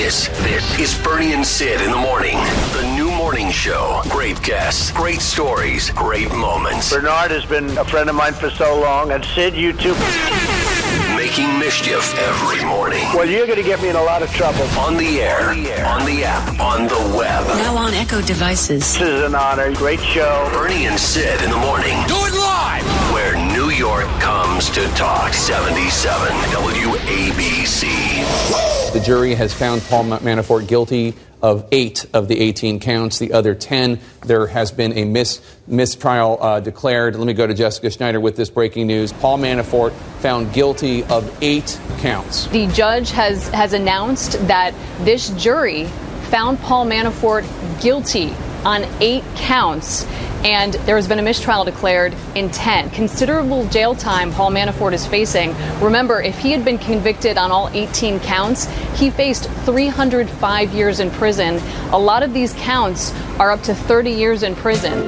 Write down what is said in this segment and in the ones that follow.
This is Bernie and Sid in the morning. The new morning show. Great guests, great stories, great moments. Bernard has been a friend of mine for so long, and Sid, you too. Making mischief every morning. Well, you're going to get me in a lot of trouble. On the air, on the app, on the web. Now on Echo devices. This is an honor. Great show. Bernie and Sid in the morning. Do it live! Where New York comes to talk. 77 WABC. The jury has found Paul Manafort guilty of 8 of the 18 counts. The other 10, there has been a mistrial declared. Let me go to Jessica Schneider with this breaking news. Paul Manafort found guilty of 8 counts. The judge has announced that this jury found Paul Manafort guilty on 8 counts, and there has been a mistrial declared in 10. Considerable jail time Paul Manafort is facing. Remember, if he had been convicted on all 18 counts, he faced 305 years in prison. A lot of these counts are up to 30 years in prison.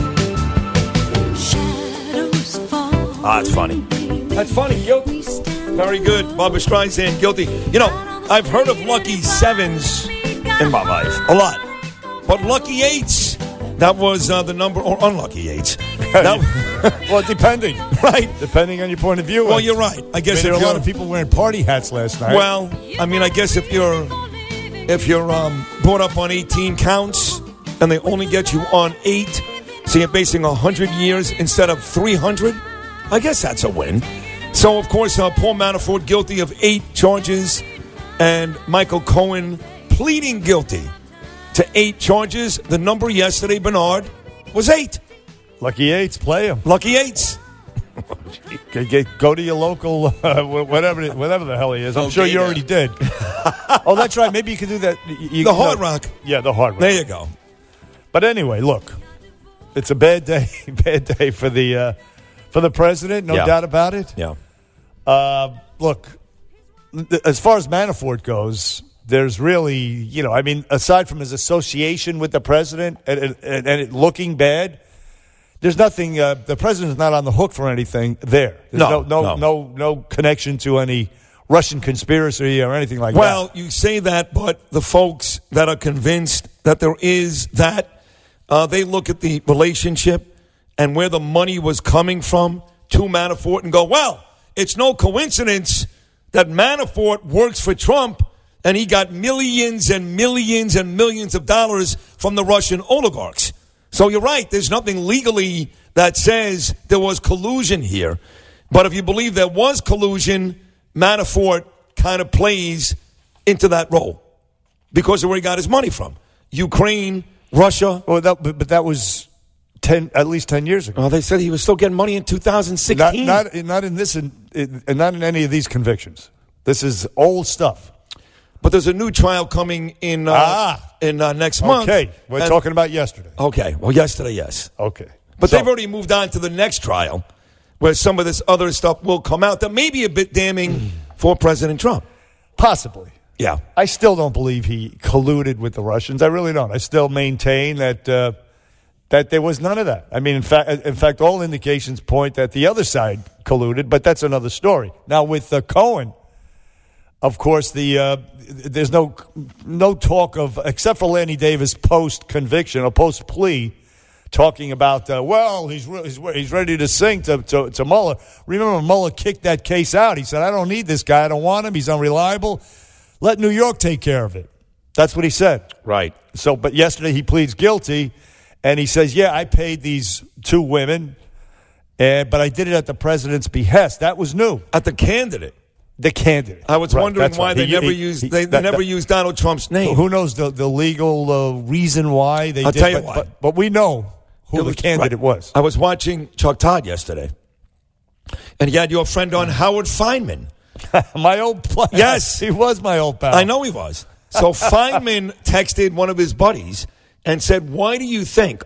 It's funny. That's funny. Guilty. Very good. Barbra Streisand, guilty. You know, I've heard of lucky 7s in my life. A lot. But lucky 8s, that was the number, or unlucky 8s. Well, depending. Right. Depending on your point of view. Well, you're right. I guess there were a lot of people wearing party hats last night. Well, I mean, I guess if you're brought up on 18 counts and they only get you on 8, so you're basing 100 years instead of 300, I guess that's a win. So, of course, Paul Manafort guilty of 8 charges, and Michael Cohen pleading guilty to 8 charges. The number yesterday, Bernard, was 8. Lucky 8s, play them. Lucky 8s. Go to your local, whatever the hell he is. I'm sure you already did. Oh, that's right. Maybe you could do that. The Hard Rock. Yeah, the Hard Rock. There you go. But anyway, look, it's a bad day for the president, no doubt about it. Yeah. Look, as far as Manafort goes, there's really, aside from his association with the president and it looking bad, there's nothing. The president's not on the hook for anything there. There's no connection to any Russian conspiracy or anything like that. Well, you say that, but the folks that are convinced that there is that, they look at the relationship and where the money was coming from to Manafort and go, well, it's no coincidence that Manafort works for Trump and he got millions and millions and millions of dollars from the Russian oligarchs. So you're right. There's nothing legally that says there was collusion here. But if you believe there was collusion, Manafort kind of plays into that role because of where he got his money from. Ukraine, Russia. Well, but that was at least 10 years ago. They said he was still getting money in 2016. Not in this, and not in any of these convictions. This is old stuff. But there's a new trial coming in next month. Okay, we're talking about yesterday. Okay, well, yesterday, yes. Okay. But they've already moved on to the next trial where some of this other stuff will come out that may be a bit damning for President Trump. Possibly. Yeah. I still don't believe he colluded with the Russians. I really don't. I still maintain that there was none of that. I mean, in fact, all indications point that the other side colluded, but that's another story. Now, with Cohen, of course, there's no talk of, except for Lanny Davis post-conviction or post-plea, talking about, he's ready to sing to Mueller. Remember, Mueller kicked that case out. He said, I don't need this guy. I don't want him. He's unreliable. Let New York take care of it. That's what he said. Right. So, but yesterday he pleads guilty, and he says, I paid these 2 women, but I did it at the president's behest. That was new. At the candidate. The candidate. I was wondering why they never used Donald Trump's name. Who knows the legal reason why they did? I'll tell you why. But we know who the candidate was. I was watching Chuck Todd yesterday, and he had your friend on, Howard Feynman. My old pal. Yes. He was my old pal. I know he was. So Feynman texted one of his buddies and said, why do you think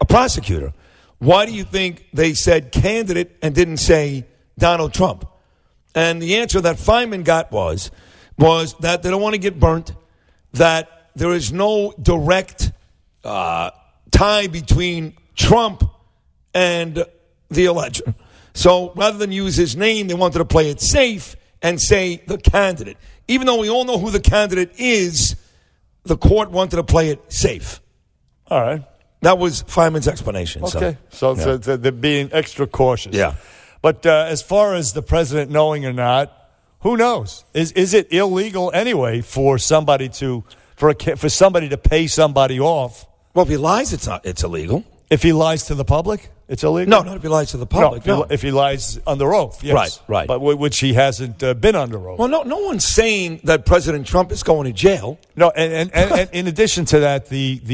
they said candidate and didn't say Donald Trump? And the answer that Feynman got was that they don't want to get burnt, that there is no direct tie between Trump and the election. So rather than use his name, they wanted to play it safe and say the candidate. Even though we all know who the candidate is, the court wanted to play it safe. All right. That was Fineman's explanation. Okay. So they're being extra cautious. Yeah. But as far as the president knowing or not, who knows? Is it illegal anyway for somebody to pay somebody off? Well, if he lies, it's illegal. If he lies to the public, it's illegal? No, not if he lies to the public. No, if he lies under oath, yes. Right. But which he hasn't been under oath. Well, no one's saying that President Trump is going to jail. No, and in addition to that,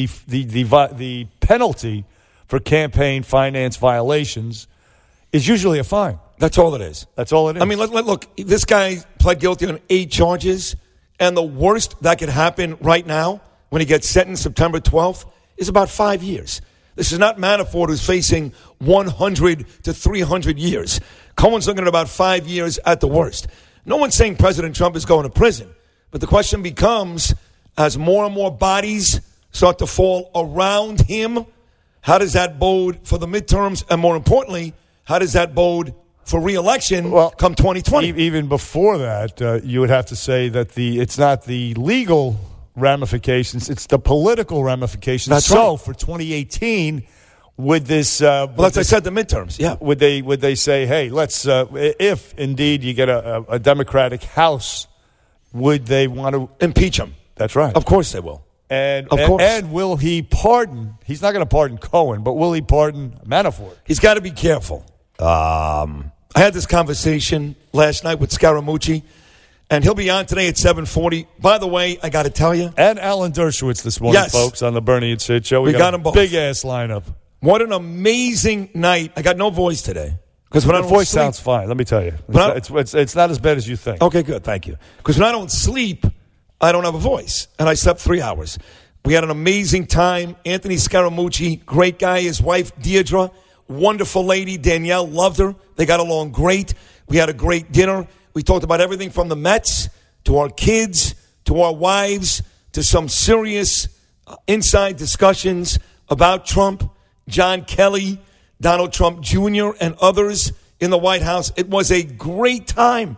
the penalty for campaign finance violations is usually a fine. That's all it is. That's all it is. I mean, look, this guy pled guilty on 8 charges, and the worst that could happen right now when he gets sentenced September 12th is about 5 years. This is not Manafort who's facing 100 to 300 years. Cohen's looking at about 5 years at the worst. No one's saying President Trump is going to prison. But the question becomes, as more and more bodies start to fall around him, how does that bode for the midterms? And more importantly, how does that bode for re-election come 2020? Even before that, you would have to say that it's not the legal ramifications, it's the political ramifications. That's so right. For 2018, would this as I said, the midterms, yeah. Would they say, hey, let's if indeed you get a Democratic House, would they want to impeach him? That's right. Of course they will. And of course. And will he pardon? He's not going to pardon Cohen, but will he pardon Manafort? He's got to be careful. I had this conversation last night with Scaramucci, and he'll be on today at 7:40. By the way, I got to tell you. And Alan Dershowitz this morning, folks, on the Bernie and Sid show. We got them both. Big-ass lineup. What an amazing night. I got no voice today. Because when the voice sounds fine, let me tell you. It's not as bad as you think. Okay, good. Thank you. Because when I don't sleep, I don't have a voice. And I slept 3 hours. We had an amazing time. Anthony Scaramucci, great guy. His wife, Deirdre, wonderful lady. Danielle loved her. They got along great. We had a great dinner. We talked about everything from the Mets to our kids to our wives to some serious inside discussions about Trump, John Kelly, Donald Trump Jr., and others in the White House. It was a great time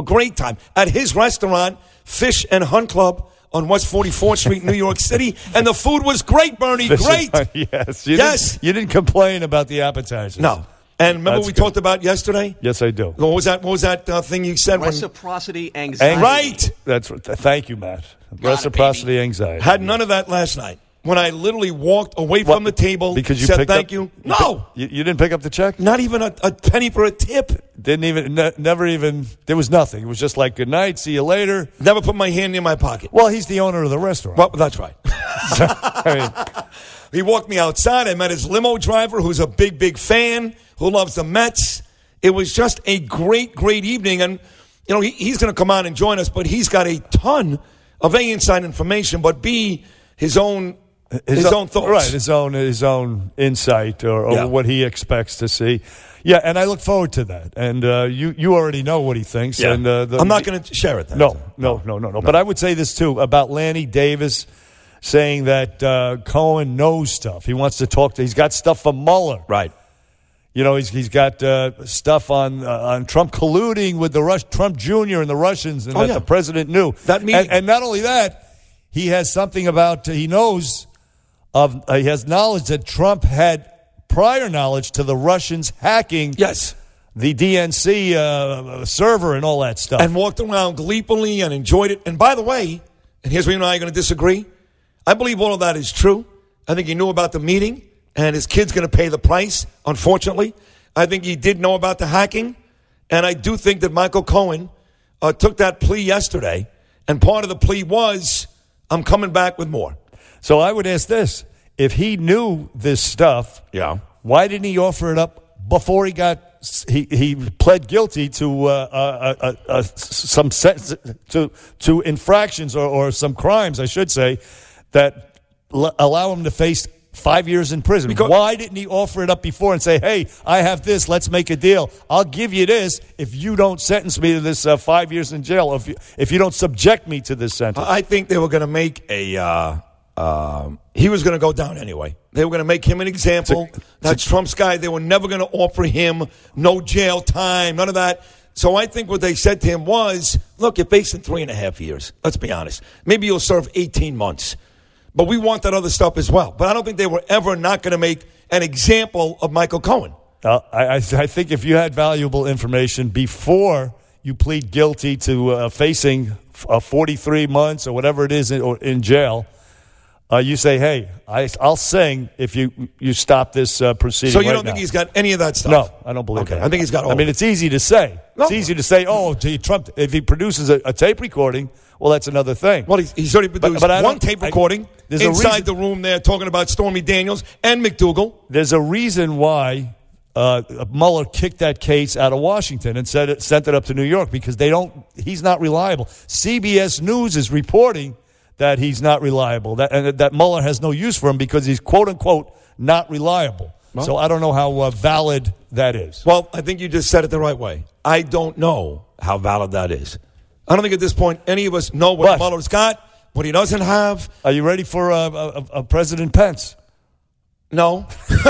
at his restaurant, Fish and Hunt Club on West 44th Street, New York City. And the food was great, Bernie. Great. Yes. You didn't complain about the appetizers. No. And remember we talked about yesterday? Yes, I do. What was that thing you said? Reciprocity anxiety. Right. Thank you, Matt. Reciprocity anxiety. Had none of that last night. When I literally walked away from the table, because you said picked thank up, you. No. You didn't pick up the check? Not even a penny for a tip. Didn't even, never even, there was nothing. It was just like, good night, see you later. Never put my hand in my pocket. Well, he's the owner of the restaurant. Well, that's right. He walked me outside. I met his limo driver, who's a big, big fan, who loves the Mets. It was just a great, great evening. And, you know, he's going to come on and join us, but he's got a ton of A, inside information, but B, his own thoughts. Right, his own insight or what he expects to see. Yeah, and I look forward to that. And you already know what he thinks. Yeah. And I'm not going to share it then. No. But I would say this, too, about Lanny Davis saying that Cohen knows stuff. He wants to talk he's got stuff from Mueller. Right. You know, he's got stuff on Trump colluding with Trump Jr. and the Russians, and the president knew. That meeting. And not only that, he has something about, he knows he has knowledge that Trump had prior knowledge to the Russians hacking the DNC server and all that stuff. And walked around gleefully and enjoyed it. And by the way, and here's where you and I are going to disagree, I believe all of that is true. I think he knew about the meeting, and his kid's going to pay the price, unfortunately. I think he did know about the hacking, and I do think that Michael Cohen took that plea yesterday, and part of the plea was, I'm coming back with more. So I would ask this. If he knew this stuff, why didn't he offer it up before he pled guilty to some to infractions or some crimes, I should say, that allow him to face 5 years in prison? Because why didn't he offer it up before and say, hey, I have this, let's make a deal. I'll give you this if you don't sentence me to this 5 years in jail, if you don't subject me to this sentence. I think they were going to make he was going to go down anyway. They were going to make him an example. That's Trump's guy. They were never going to offer him no jail time, none of that. So I think what they said to him was, look, you're facing 3.5 years. Let's be honest. Maybe you'll serve 18 months. But we want that other stuff as well. But I don't think they were ever not going to make an example of Michael Cohen. I think if you had valuable information before you plead guilty to facing 43 months or whatever it is in jail, you say, hey, I'll sing if you stop this proceeding. So you right don't now. think he's got any of that stuff? No, I don't believe that. I think he's got all I mean, it's easy to say. No. It's easy to say, Trump, if he produces a tape recording, well, that's another thing. Well, he's already produced one tape recording inside the room there talking about Stormy Daniels and McDougal. There's a reason why Mueller kicked that case out of Washington and sent it up to New York, because he's not reliable. CBS News is reporting that he's not reliable, that Mueller has no use for him because he's, quote-unquote, not reliable. Well, so I don't know how valid that is. Well, I think you just said it the right way. I don't know how valid that is. I don't think at this point any of us know what Mueller's got, what he doesn't have. Are you ready for President Pence? No.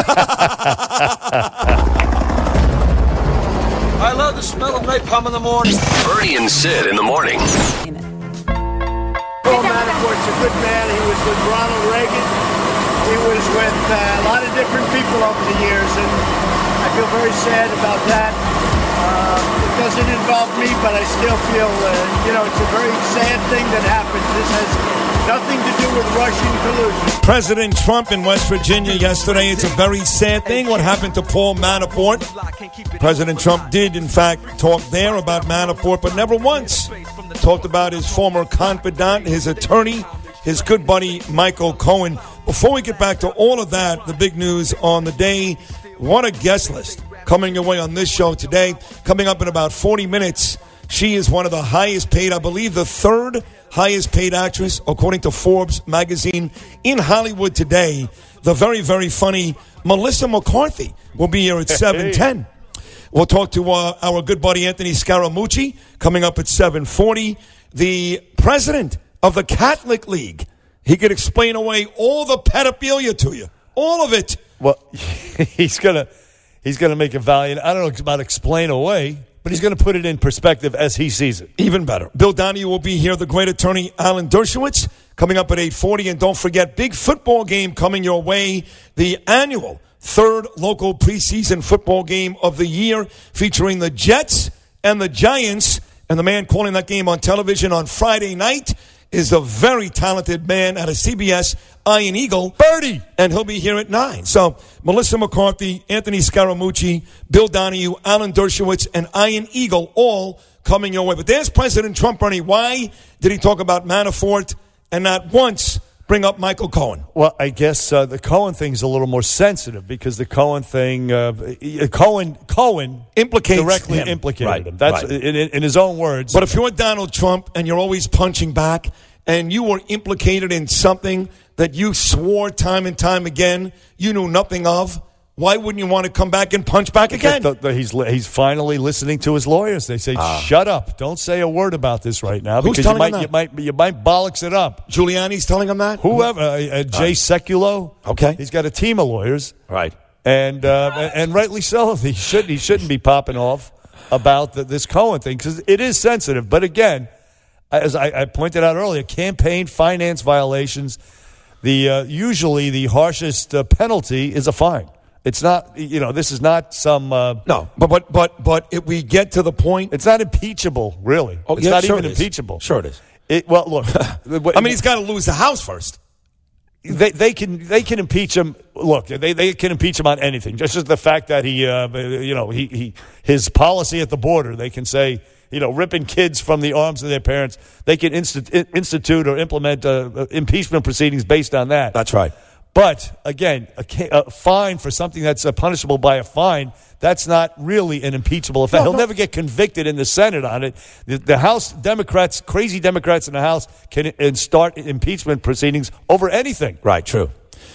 I love the smell of napalm in the morning. Bernie and Sid in the morning. Paul Manafort's a good man. He was with Ronald Reagan. He was with a lot of different people over the years, and I feel very sad about that. It doesn't involve me, but I still feel, it's a very sad thing that happened. This has nothing to do with Russian collusion. President Trump in West Virginia yesterday. It's a very sad thing what happened to Paul Manafort. President Trump did, in fact, talk there about Manafort, but never once talked about his former confidant, his attorney, his good buddy, Michael Cohen. Before we get back to all of that, the big news on the day, what a guest list coming your way on this show today. Coming up in about 40 minutes, she is one of the highest paid, I believe the third highest paid actress, according to Forbes magazine, in Hollywood today. The very, very funny Melissa McCarthy will be here at 7:10. We'll talk to our good buddy Anthony Scaramucci coming up at 7:40. The president of the Catholic League. He could explain away all the pedophilia to you. All of it. Well, he's gonna make a valiant, I don't know about explain away, but he's going to put it in perspective as he sees it. Even better. Bill Donahue will be here. The great attorney Alan Dershowitz coming up at 8:40. And don't forget, big football game coming your way. The annual third local preseason football game of the year featuring the Jets and the Giants. And the man calling that game on television on Friday night is a very talented man out of CBS, Ian Eagle. Birdie! And he'll be here at 9. So, Melissa McCarthy, Anthony Scaramucci, Bill Donahue, Alan Dershowitz, and Ian Eagle all coming your way. But there's President Trump, Bernie. Why did he talk about Manafort and not once bring up Michael Cohen? Well, I guess the Cohen thing's a little more sensitive because the Cohen thing, Cohen implicates directly him. implicated him. That's in his own words. But if you're Donald Trump and you're always punching back and you were implicated in something that you swore time and time again you knew nothing of, why wouldn't you want to come back and punch back again? He's finally listening to his lawyers. They say, "Shut up! Don't say a word about this right now because you might bollocks it up." Giuliani's telling him that. Whoever, Jay Sekulow. Okay, he's got a team of lawyers, right? And rightly so. He shouldn't be popping off about this Cohen thing because it is sensitive. But again, as I pointed out earlier, campaign finance violations. Usually the harshest penalty is a fine. It's not, this is not some... no, but if we get to the point... It's not impeachable, really. Oh, it's yeah, not sure even it is. Impeachable. Sure it is. Well, look... I mean, he's got to lose the House first. They can impeach him. Look, they can impeach him on anything. Just the fact that his policy at the border, they can say... ripping kids from the arms of their parents. They can institute or implement impeachment proceedings based on that. That's right. But, again, a fine for something that's punishable by a fine, that's not really an impeachable offense. He'll never get convicted in the Senate on it. The House Democrats, crazy Democrats in the House, can start impeachment proceedings over anything. Right, true.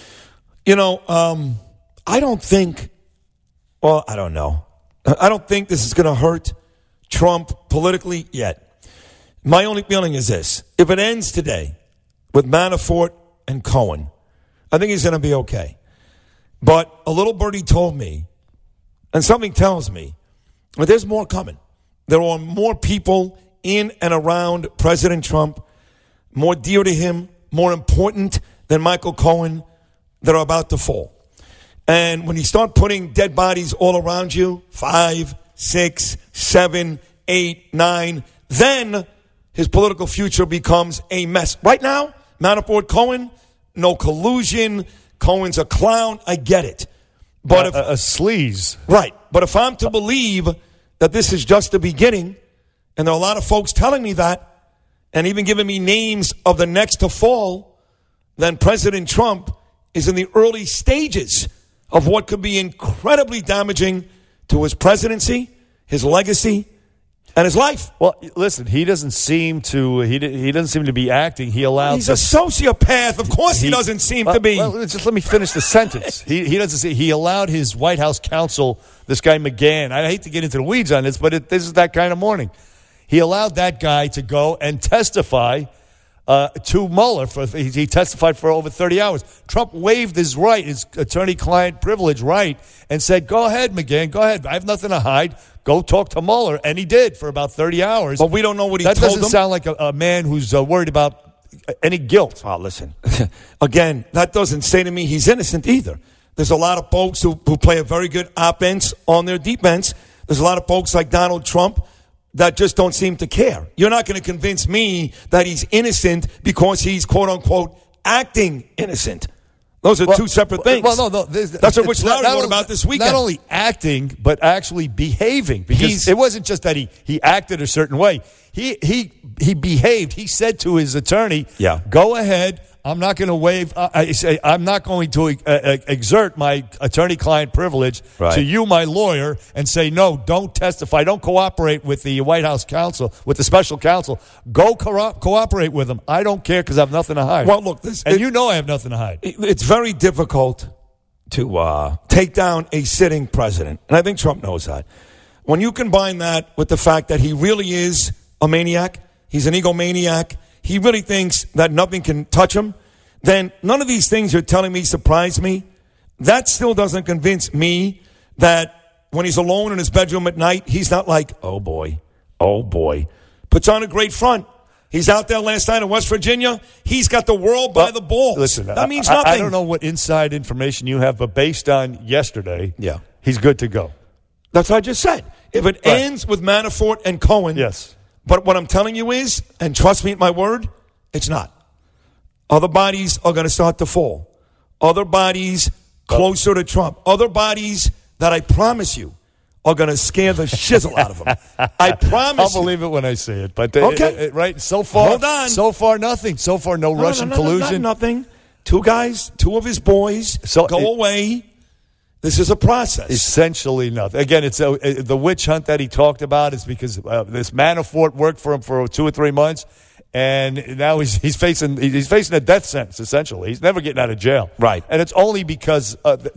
I don't think, I don't know. I don't think this is going to hurt Trump politically yet. My only feeling is this. If it ends today with Manafort and Cohen, I think he's going to be okay. But a little birdie told me, and something tells me, that there's more coming. there are more people in and around President Trump, more dear to him, more important than Michael Cohen, that are about to fall. And when you start putting dead bodies all around you, 5, 6, 7, 8, 9, then his political future becomes a mess. Right now, Manafort, Cohen, no collusion. Cohen's a clown. I get it. But if a sleaze. Right. But if I'm to believe that this is just the beginning, and there are a lot of folks telling me that, and even giving me names of the next to fall, then President Trump is in the early stages of what could be incredibly damaging to his presidency, his legacy, and his life. Well, listen, he doesn't seem to be acting. He allowed. He's a sociopath. Of course, he doesn't seem to be. Well, just let me finish the sentence. He doesn't. He allowed his White House counsel, this guy McGahn. I hate to get into the weeds on this, but this is that kind of morning. He allowed that guy to go and testify to Mueller. He testified for over 30 hours. Trump waived his right, his attorney-client privilege right, and said, go ahead, McGahn, go ahead. I have nothing to hide. Go talk to Mueller. And he did for about 30 hours. But we don't know what he told him. That doesn't sound like a man who's worried about any guilt. Oh, listen. Again, that doesn't say to me he's innocent either. There's a lot of folks who play a very good offense on their defense. There's a lot of folks like Donald Trump that just don't seem to care. You're not going to convince me that he's innocent because he's, quote-unquote, acting innocent. Those are two separate things. Well, no. That's what Rich Larry wrote about this weekend. Not only acting, but actually behaving. Because it wasn't just that he acted a certain way. He behaved. He said to his attorney, go ahead. I'm not going to waive. I'm not going to exert my attorney-client privilege to you, my lawyer, and say, no, don't testify. Don't cooperate with the White House counsel, with the special counsel. Go cooperate with them. I don't care because I have nothing to hide. Well, look, you know I have nothing to hide. It's very difficult to take down a sitting president, and I think Trump knows that. When you combine that with the fact that he really is a maniac, he's an egomaniac, he really thinks that nothing can touch him, then none of these things you're telling me surprise me. That still doesn't convince me that when he's alone in his bedroom at night, he's not like, oh boy. Puts on a great front. He's out there last night in West Virginia. He's got the world by the balls. Listen, that means nothing. I don't know what inside information you have, but based on yesterday, he's good to go. That's what I just said. If it ends with Manafort and Cohen, yes. But what I'm telling you is, and trust me at my word, it's not. Other bodies are going to start to fall. Other bodies closer to Trump. Other bodies that I promise you are going to scare the shizzle out of them. I promise I'll believe it when I see it. But okay. Right, so far, hold on. So far, nothing. So far, no Russian collusion. Nothing. Two guys, two of his boys go away. This is a process. Essentially nothing. Again, it's the witch hunt that he talked about is because this Manafort worked for him for 2 or 3 months, and now he's facing a death sentence. Essentially, he's never getting out of jail. Right, and it's only because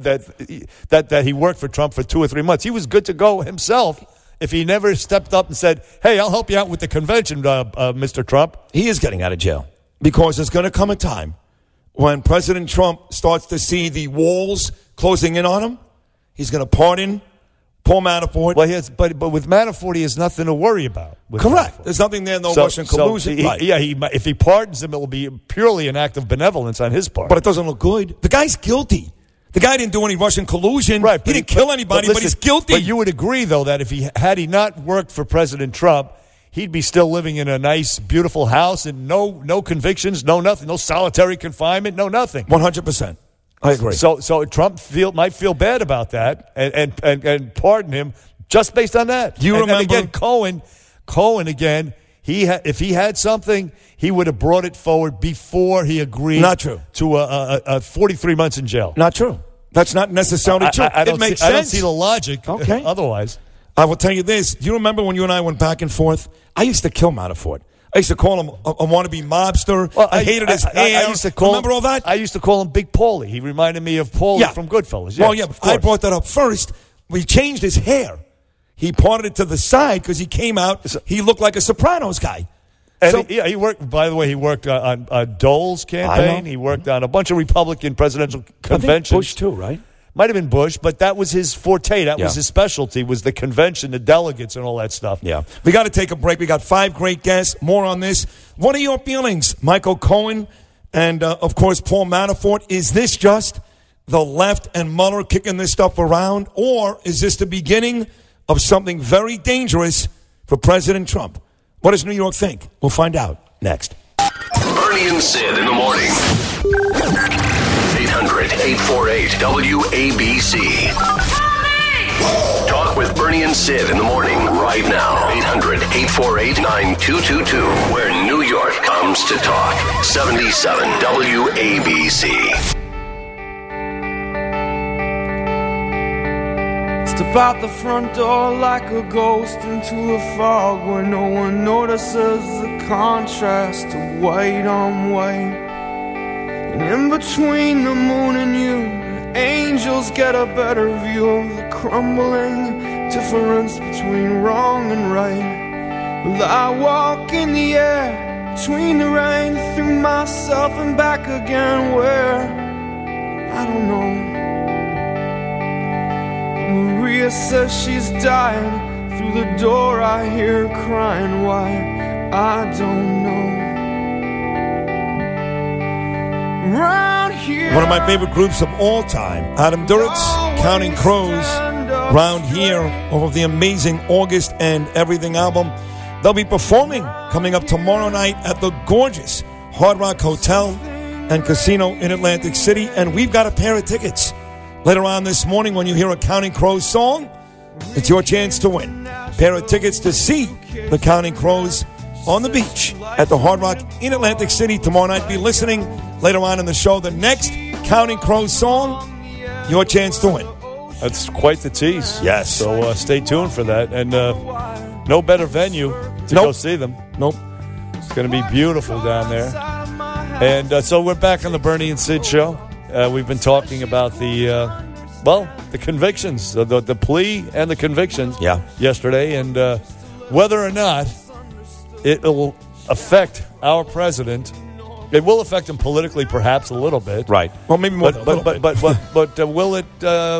that he worked for Trump for 2 or 3 months. He was good to go himself if he never stepped up and said, "Hey, I'll help you out with the convention, Mr. Trump." He is getting out of jail because there's going to come a time when President Trump starts to see the walls closing in on him. He's going to pardon Paul Manafort. Well, but with Manafort, he has nothing to worry about. Correct. Manafort. There's nothing there, no Russian collusion. If he pardons him, it will be purely an act of benevolence on his part. But it doesn't look good. The guy's guilty. The guy didn't do any Russian collusion. Right, he didn't kill anybody, but he's guilty. But you would agree, though, that if had he not worked for President Trump, he'd be still living in a nice, beautiful house and no convictions, no nothing, no solitary confinement, no nothing. 100%. I agree. So Trump might feel bad about that and pardon him just based on that. Do you remember again Cohen again? If he had something, he would have brought it forward before he agreed. Not true. To a 43 months in jail. Not true. That's not necessarily true. It makes sense. I don't see the logic. Okay. Otherwise, I will tell you this. Do you remember when you and I went back and forth? I used to kill Manafort. I used to call him a wannabe mobster. Well, I hated his hair. I used to call remember all that? I used to call him Big Paulie. He reminded me of Paulie from Goodfellas. Well, I brought that up first. We changed his hair. He parted it to the side because he came out. He looked like a Sopranos guy. And he worked. By the way, he worked on Dole's campaign. He worked on a bunch of Republican presidential conventions. I think Bush too, right? Might have been Bush, but that was his forte. That was his specialty, was the convention, the delegates, and all that stuff. Yeah. We got to take a break. We got 5 great guests. More on this. What are your feelings, Michael Cohen and, of course, Paul Manafort? Is this just the left and Mueller kicking this stuff around, or is this the beginning of something very dangerous for President Trump? What does New York think? We'll find out next. Bernie and Sid in the morning. 800-848-WABC. Talk with Bernie and Sid in the morning right now. 800-848-9222. Where New York comes to talk. 77 WABC. Step out the front door like a ghost into a fog where no one notices the contrast of white on white. And in between the moon and you, angels get a better view of the crumbling difference between wrong and right. Well, I walk in the air between the rain, through myself and back again, where I don't know. Maria says she's dying. Through the door I hear her crying. Why? I don't know. Round here, One of my favorite groups of all time, Adam Duritz, Counting Crows, Round Here, off of the amazing August and Everything album. They'll be performing coming up tomorrow night at the gorgeous Hard Rock Hotel and Casino in Atlantic City, and we've got a pair of tickets. Later on this morning, when you hear a Counting Crows song, it's your chance to win. Pair of tickets to see the Counting Crows on the beach at the Hard Rock in Atlantic City tomorrow night. Be listening later on in the show. The next Counting Crows song, your chance to win. That's quite the tease. Yes. So stay tuned for that. And no better venue to go see them. Nope. It's going to be beautiful down there. And so we're back on the Bernie and Sid show. We've been talking about the convictions, the plea and the convictions yesterday, and whether or not it will affect our president. It will affect him politically, perhaps a little bit, right? Well, maybe more. But will it?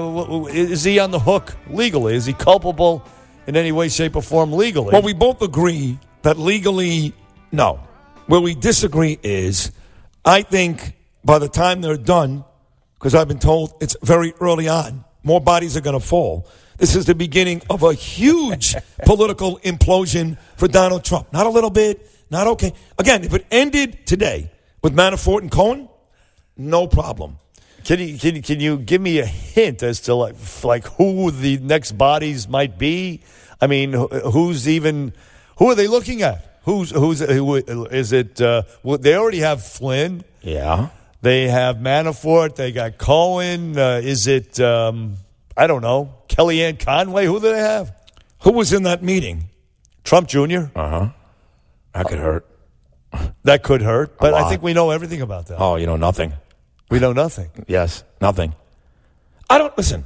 Is he on the hook legally? Is he culpable in any way, shape, or form legally? Well, we both agree that legally, no. Where we disagree is, I think by the time they're done, because I've been told it's very early on, more bodies are going to fall. This is the beginning of a huge political implosion for Donald Trump. Not a little bit, not okay. Again, if it ended today with Manafort and Cohen, no problem. Can you give me a hint as to like who the next bodies might be? I mean, who are they looking at? Who is it? Well, they already have Flynn. Yeah. They have Manafort. They got Cohen. Is it, I don't know, Kellyanne Conway? Who do they have? Who was in that meeting? Trump Jr. Uh-huh. That could hurt. That could hurt. But I think we know everything about that. Oh, you know nothing. We know nothing. Yes, nothing. Listen,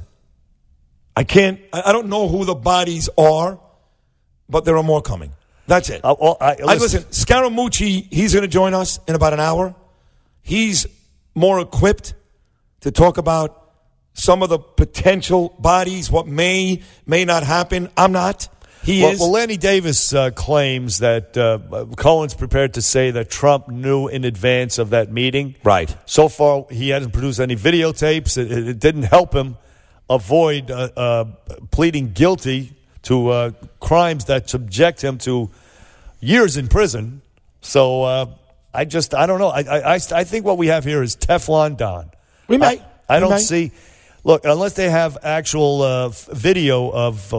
I don't know who the bodies are, but there are more coming. That's it. Listen, Scaramucci, he's going to join us in about an hour. He's more equipped to talk about some of the potential bodies, what may not happen. I'm not. He is. Well, Lanny Davis claims that Cohen's prepared to say that Trump knew in advance of that meeting. Right. So far, he hasn't produced any videotapes. It didn't help him avoid pleading guilty to crimes that subject him to years in prison. So I don't know. I think what we have here is Teflon Don. We may. I don't see. Look, unless they have actual video of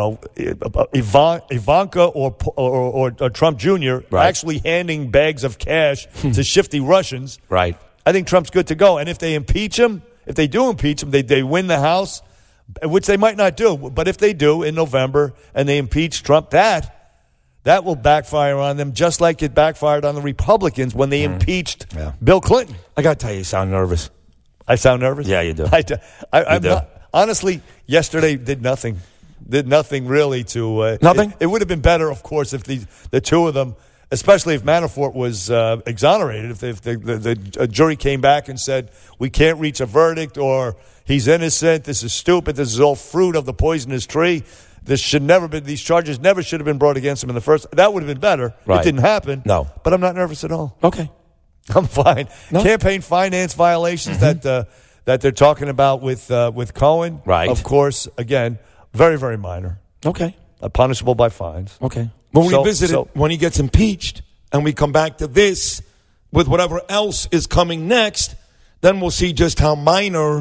Ivanka or Trump Jr. actually handing bags of cash to shifty Russians, right? I think Trump's good to go. And if they impeach him, if they do impeach him, they win the House, which they might not do. But if they do in November and they impeach Trump, that will backfire on them, just like it backfired on the Republicans when they impeached Bill Clinton. I got to tell you, you sound nervous. I sound nervous? Yeah, you do. I'm not, honestly, yesterday did nothing. Did nothing really to... Nothing? It would have been better, of course, if the two of them especially if Manafort was exonerated, if the jury came back and said, we can't reach a verdict, or he's innocent, this is stupid, this is all fruit of the poisonous tree, these charges never should have been brought against him in the first. That would have been better. Right. It didn't happen. No. But I'm not nervous at all. Okay. I'm fine. No. Campaign finance violations that they're talking about with Cohen. Right. Of course, again, very, very minor. Okay. Punishable by fines. Okay. We'll revisit it when he gets impeached, and we come back to this with whatever else is coming next. Then we'll see just how minor.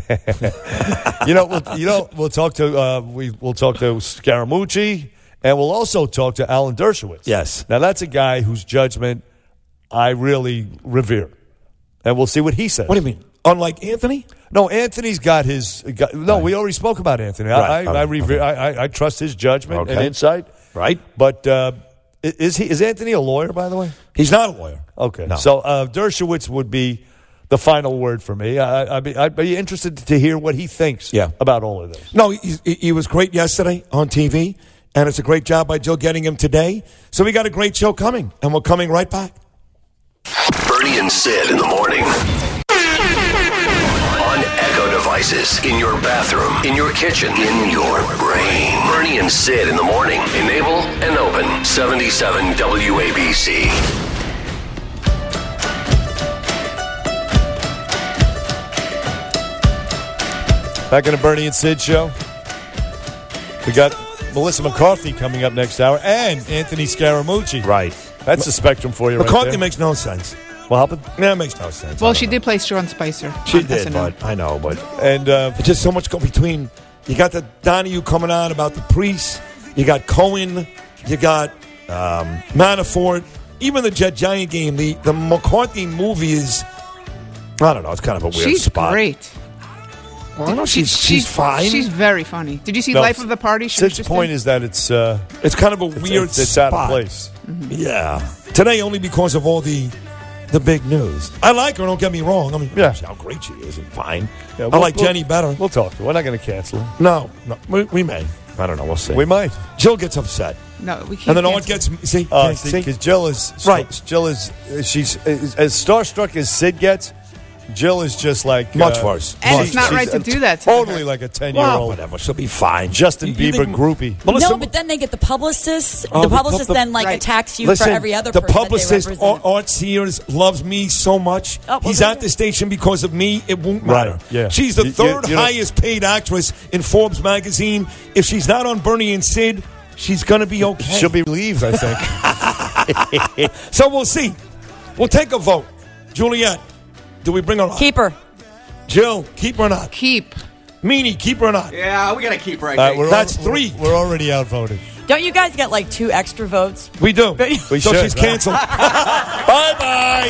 We'll talk to Scaramucci, and we'll also talk to Alan Dershowitz. Yes. Now that's a guy whose judgment I really revere, and we'll see what he says. What do you mean? Unlike Anthony? No, Anthony's got his. Right. We already spoke about Anthony. Right. I revere. Okay. I trust his judgment and insight. Right. But is Anthony a lawyer, by the way? He's not a lawyer. Okay. No. So Dershowitz would be the final word for me. I'd be interested to hear what he thinks about all of this. No, he was great yesterday on TV, and it's a great job by Jill getting him today. So we got a great show coming, and we're coming right back. Bernie and Sid in the morning. On Echo devices, in your bathroom, in your kitchen, in your brain. Bernie and Sid in the morning. Enable and open 77 WABC. Back in the Bernie and Sid show. We got Melissa McCarthy coming up next hour, and Anthony Scaramucci. Right. That's the spectrum for you. McCarthy right there. makes no sense. What happened? Yeah, it makes no sense. Well, she did play Sean Spicer. She did, but I know. But and it's just so much go between. You got the Donahue coming on about the priests. You got Cohen. You got Manafort. Even the Jet Giant game. The McCarthy movie is. I don't know. It's kind of a weird spot. She's great. Well, no, she's fine. She's very funny. Did you see Life of the Party? Sid's point is that it's kind of a weird spot. It's out of place. Mm-hmm. Yeah. Today only because of all the big news. I like her, don't get me wrong. I mean, how great she is and fine. Yeah, I like Jenny better. We'll talk to her. We're not going to cancel her. No. We may. I don't know. We'll see. We might. Jill gets upset. No, we can't. And then Art gets... See? Because Jill is... Right. She's as starstruck as Sid gets. Jill is just like... Much worse. And it's not right to do that to totally her. like a 10-year-old. Well, whatever. She'll be fine. Justin Bieber groupie. No, but then they get the publicist. The publicist then attacks you for every other person the publicist, that they represent. Art Sears, loves me so much. He's at the station because of me. It won't matter. Right, yeah. She's the third highest paid actress in Forbes magazine. If she's not on Bernie and Sid, she's going to be okay. She'll be relieved, I think. So we'll see. We'll take a vote. Juliet, do we bring her on? Keep her. Jill, keep her or not? Keep. Meanie, keep her or not? Yeah, we got to keep right. That's three. We're already outvoted. Don't you guys get like 2 extra votes? We do. We so should, she's canceled. Bye-bye.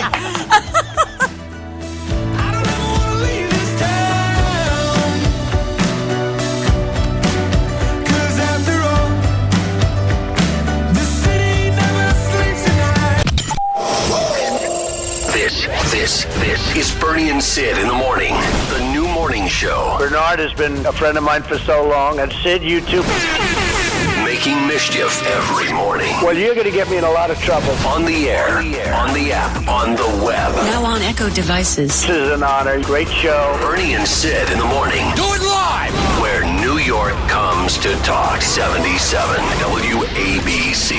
This is Bernie and Sid in the morning. The new morning show. Bernard has been a friend of mine for so long, and Sid, you too. Making mischief every morning. Well, you're going to get me in a lot of trouble. On the air, on the app, on the web. Now on Echo devices. This is an honor. Great show. Bernie and Sid in the morning. Do it live! Where New York comes to talk. 77 WABC.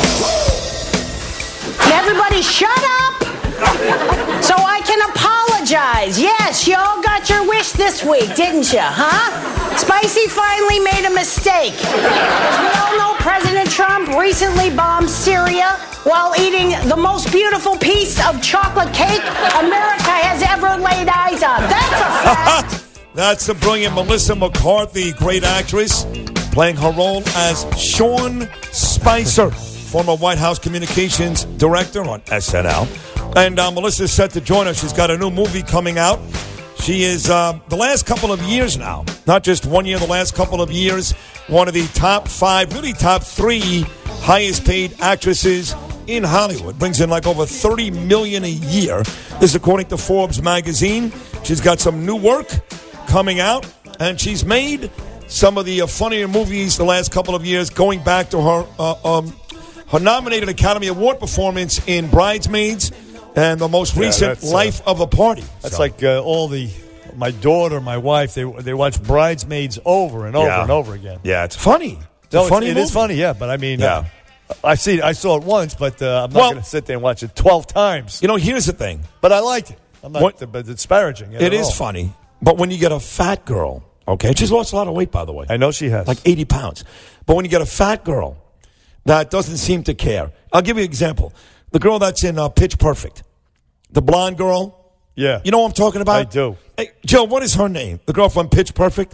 Everybody shut up so I can apologize. Yes, you all got your wish this week, didn't you, huh? Spicy finally made a mistake. As we all know, President Trump recently bombed Syria while eating the most beautiful piece of chocolate cake America has ever laid eyes on. That's a fact. That's the brilliant Melissa McCarthy, great actress, playing her role as Sean Spicer, former White House communications director on SNL. And Melissa's set to join us. She's got a new movie coming out. She is, the last couple of years now, not just 1 year, the last couple of years, one of the top 5, really top 3 highest paid actresses in Hollywood. Brings in like over $30 million a year. This is according to Forbes magazine. She's got some new work coming out, and she's made some of the funnier movies the last couple of years, going back to her her nominated Academy Award performance in Bridesmaids and the most recent Life of a Party. That's like my daughter, my wife, they watch Bridesmaids over and over and over again. Yeah, it's funny. It is funny, yeah. But I mean, I saw it once, but I'm not going to sit there and watch it 12 times. You know, here's the thing. But I like it. I'm not disparaging it. It is funny. But when you get a fat girl, okay, she's lost a lot of weight, by the way. I know she has. Like 80 pounds. But when you get a fat girl that doesn't seem to care. I'll give you an example. The girl that's in Pitch Perfect. The blonde girl. Yeah. You know what I'm talking about? I do. Hey, Joe, what is her name? The girl from Pitch Perfect?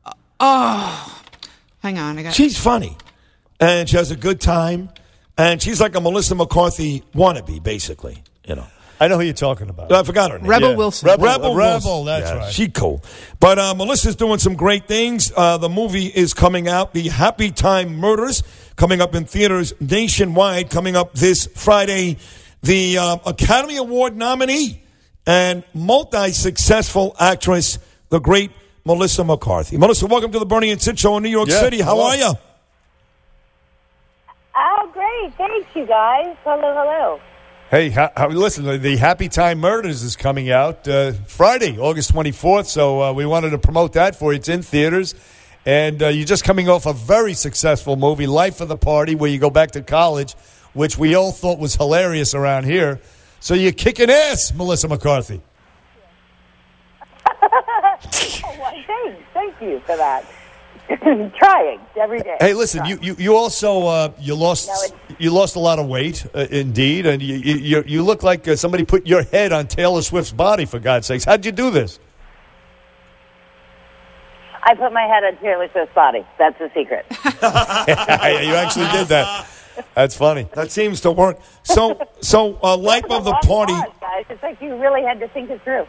Hang on. She's funny. And she has a good time. And she's like a Melissa McCarthy wannabe, basically. You know. I know who you're talking about. I forgot her name. Rebel Wilson. Rebel, that's right. She's cool. But Melissa's doing some great things. The movie is coming out, The Happy Time Murders, coming up in theaters nationwide, coming up this Friday. The Academy Award nominee and multi-successful actress, the great Melissa McCarthy. Melissa, welcome to the Bernie and Sid Show in New York City. How are you? Oh, great. Thanks, you guys. Hello. Hey, listen, the Happy Time Murders is coming out Friday, August 24th, so we wanted to promote that for you. It's in theaters, and you're just coming off a very successful movie, Life of the Party, where you go back to college, which we all thought was hilarious around here. So you're kicking ass, Melissa McCarthy. Thank you for that. Trying every day. Hey, listen, you also you lost a lot of weight, indeed, and you look like somebody put your head on Taylor Swift's body, for God's sakes. How'd you do this? I put my head on Taylor Swift's body. That's the secret. You actually did that. That's funny. That seems to work. So Life of the Party. Guys, it's like you really had to think it through.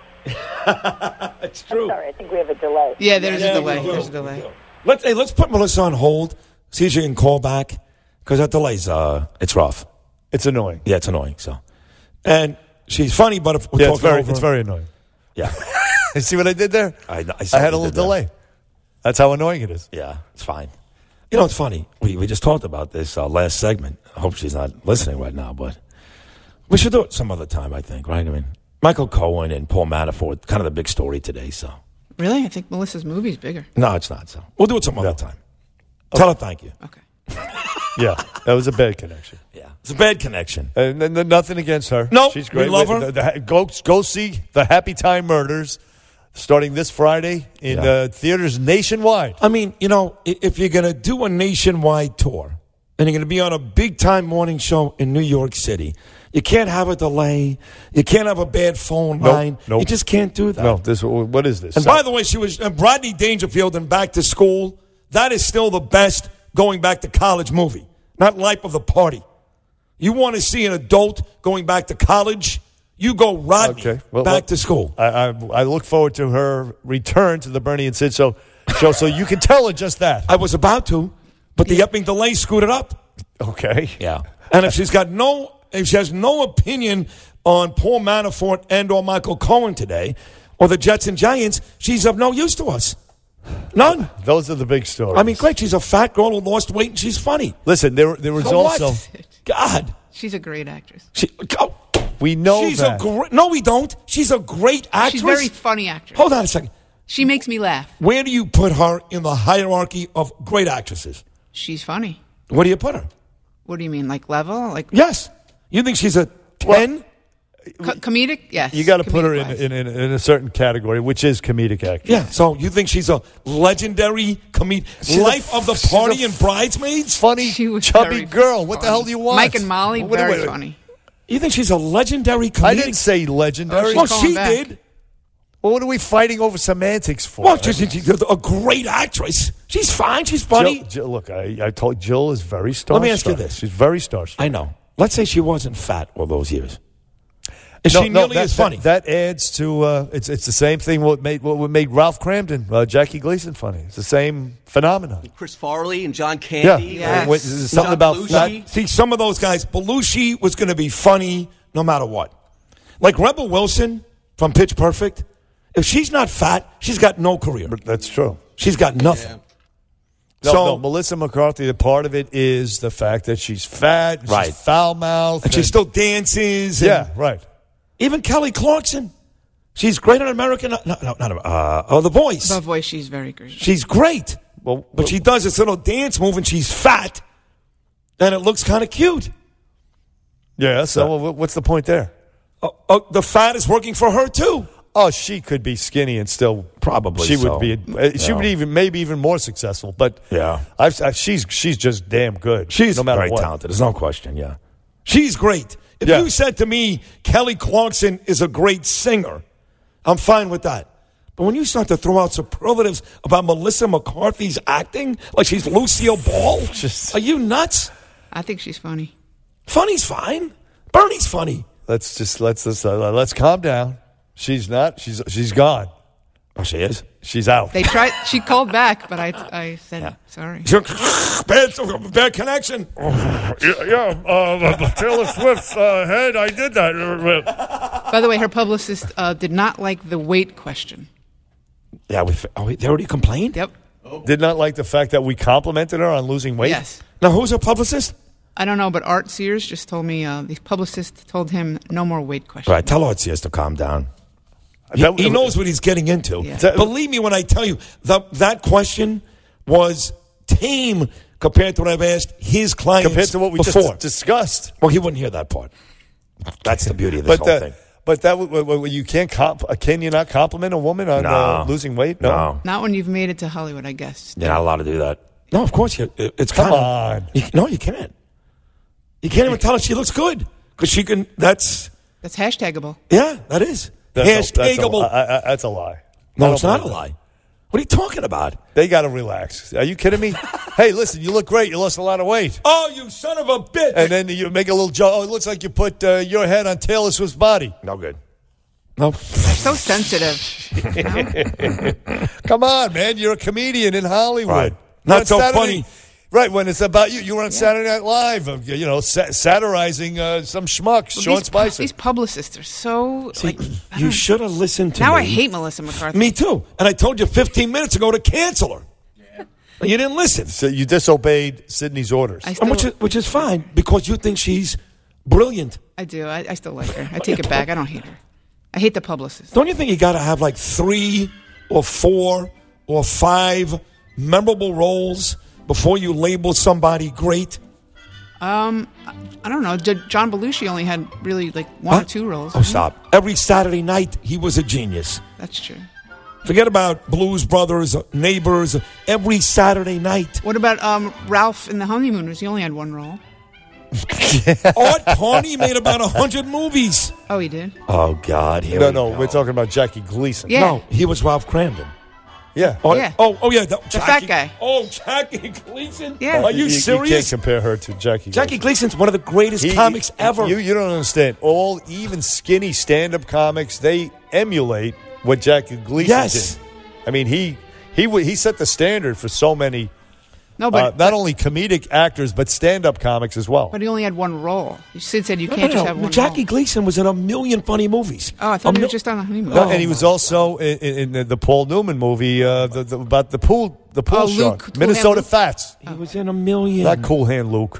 It's true. I'm sorry, I think we have a delay. Yeah, there's a delay. Let's put Melissa on hold. See if she can call back, because that delay's it's rough. It's annoying. Yeah, it's annoying. So, and she's funny, but if we're talking it's very annoying. Yeah. You see what I did there? I had a little delay. That's how annoying it is. Yeah, it's fine. You know, it's funny. We just talked about this last segment. I hope she's not listening right now, but we should do it some other time, I think, right? I mean, Michael Cohen and Paul Manafort, kind of the big story today, so. Really? I think Melissa's movie's bigger. No, it's not, so. We'll do it some other time. Okay. Tell her thank you. Okay. Yeah, that was a bad connection. Yeah, it's a bad connection. Nothing against her. No, she's great. We love her. Go see The Happy Time Murders, starting this Friday in theaters nationwide. I mean, you know, if you're going to do a nationwide tour and you're going to be on a big-time morning show in New York City, you can't have a delay. You can't have a bad phone line. Nope. You just can't do that. No, what is this? And by the way, she was Rodney Dangerfield in Back to School. That is still the best going back to college movie, not Life of the Party. You want to see an adult going back to college? You go Rodney back to school. I look forward to her return to the Bernie and Sid show so you can tell her just that. I was about to, but the upping delay screwed it up. Okay. Yeah. And if she has no opinion on Paul Manafort and or Michael Cohen today, or the Jets and Giants, she's of no use to us. None. Those are the big stories. I mean, great. She's a fat girl who lost weight, and she's funny. Listen, there was also... God. She's a great actress. We know No, we don't. She's a great actress. She's a very funny actress. Hold on a second. She makes me laugh. Where do you put her in the hierarchy of great actresses? She's funny. Where do you put her? What do you mean, like level? Yes. You think she's a 10? Comedic? Yes. You got to put her in a certain category, which is comedic actress. Yeah. So you think she's a legendary Life of the Party and Bridesmaids? Funny, chubby girl. What the hell do you want? Mike and Molly, very funny. You think she's a legendary comedic? I didn't say legendary. Well, she did. Well, what are we fighting over semantics for? Well, she's a great actress. She's fine. She's funny. Look, I told Jill is very starstruck. Let me ask you this. She's very starstruck. I know. Let's say she wasn't fat all those years. Is she nearly as funny? That adds to it's the same thing. What made Ralph Cramden, Jackie Gleason funny? It's the same phenomenon. Chris Farley and John Candy. Yeah, something about Belushi. See, some of those guys. Belushi was going to be funny no matter what. Like Rebel Wilson from Pitch Perfect. If she's not fat, she's got no career. That's true. She's got nothing. No, Melissa McCarthy, the part of it is the fact that she's fat, she's foul-mouthed. And she still dances. Yeah, right. Even Kelly Clarkson. She's great on American... The Voice. The Voice, she's very good. She's great. But she does this little dance move and she's fat. And it looks kind of cute. Yeah, so what's the point there? The fat is working for her, too. Oh, she could be skinny and still probably she would be. She would even more successful. But yeah, she's just damn good. She's no matter very what. talented. There's no question. Yeah, she's great. If you said to me, Kelly Clarkson is a great singer, I'm fine with that. But when you start to throw out superlatives about Melissa McCarthy's acting, like she's Lucille Ball, are you nuts? I think she's funny. Funny's fine. Bernie's funny. Let's calm down. She's not. She's gone. Oh, she is? She's out. They tried. She called back, but I said sorry. Bad connection. Taylor Swift's head. I did that. By the way, her publicist did not like the weight question. Yeah, they already complained? Yep. Did not like the fact that we complimented her on losing weight? Yes. Now, who's her publicist? I don't know, but Art Sears just told me the publicist told him no more weight questions. Right, tell Art Sears to calm down. He knows what he's getting into. Yeah. Believe me when I tell you, that question was tame compared to what I've asked his clients compared to what we before. Just discussed. Well, he wouldn't hear that part. That's the beauty of this whole thing. But you can't can you not compliment a woman on losing weight? No. Not when you've made it to Hollywood, I guess. You're not allowed to do that. No, of course. It's Come on. No, you can't. You can't even tell her she looks good. Because she can, that's hashtagable. Yeah, that is. Hashtagable. That's a lie. No, it's not a lie. What are you talking about? They got to relax. Are you kidding me? Hey, listen, you look great. You lost a lot of weight. Oh, you son of a bitch. And then you make a little joke. Oh, it looks like you put your head on Taylor Swift's body. No good. No. So sensitive. You know? Come on, man. You're a comedian in Hollywood. Right. Not so funny. Right, when it's about you. You were on Saturday Night Live, satirizing some schmuck, Sean Spicer. These publicists are so... you should have listened to me. Now I hate Melissa McCarthy. Me too. And I told you 15 minutes ago to cancel her. Yeah. And you didn't listen. So you disobeyed Sydney's orders. Which is fine, because you think she's brilliant. I do. I still like her. I take it back. I don't hate her. I hate the publicists. Don't you think you got to have like 3 or 4 or 5 memorable roles before you label somebody great? I don't know. John Belushi only had really like 1 or 2 roles. Oh, stop. Every Saturday night, he was a genius. That's true. Forget about Blues Brothers, Neighbors, every Saturday night. What about Ralph in The Honeymooners? He only had 1 role. Art Carney made about 100 movies. Oh, he did? Oh, God. No, we're talking about Jackie Gleason. Yeah. No, he was Ralph Cramden. Yeah. Yeah. Oh, yeah. The fat guy. Oh, Jackie Gleason? Yeah. Are you serious? You can't compare her to Jackie Gleason. Jackie Gleason's one of the greatest comics ever. You don't understand. Even skinny stand-up comics, they emulate what Jackie Gleason did. I mean, he set the standard for so many... No, but not only comedic actors, but stand-up comics as well. But he only had 1 role. Sid said you can't just have 1 Jackie role. Gleason was in 1,000,000 funny movies. Oh, I thought he was just on The Honeymoon. No, and he was also in the Paul Newman movie about the pool shark, Minnesota Fats. He was in 1,000,000. Not Cool Hand Luke.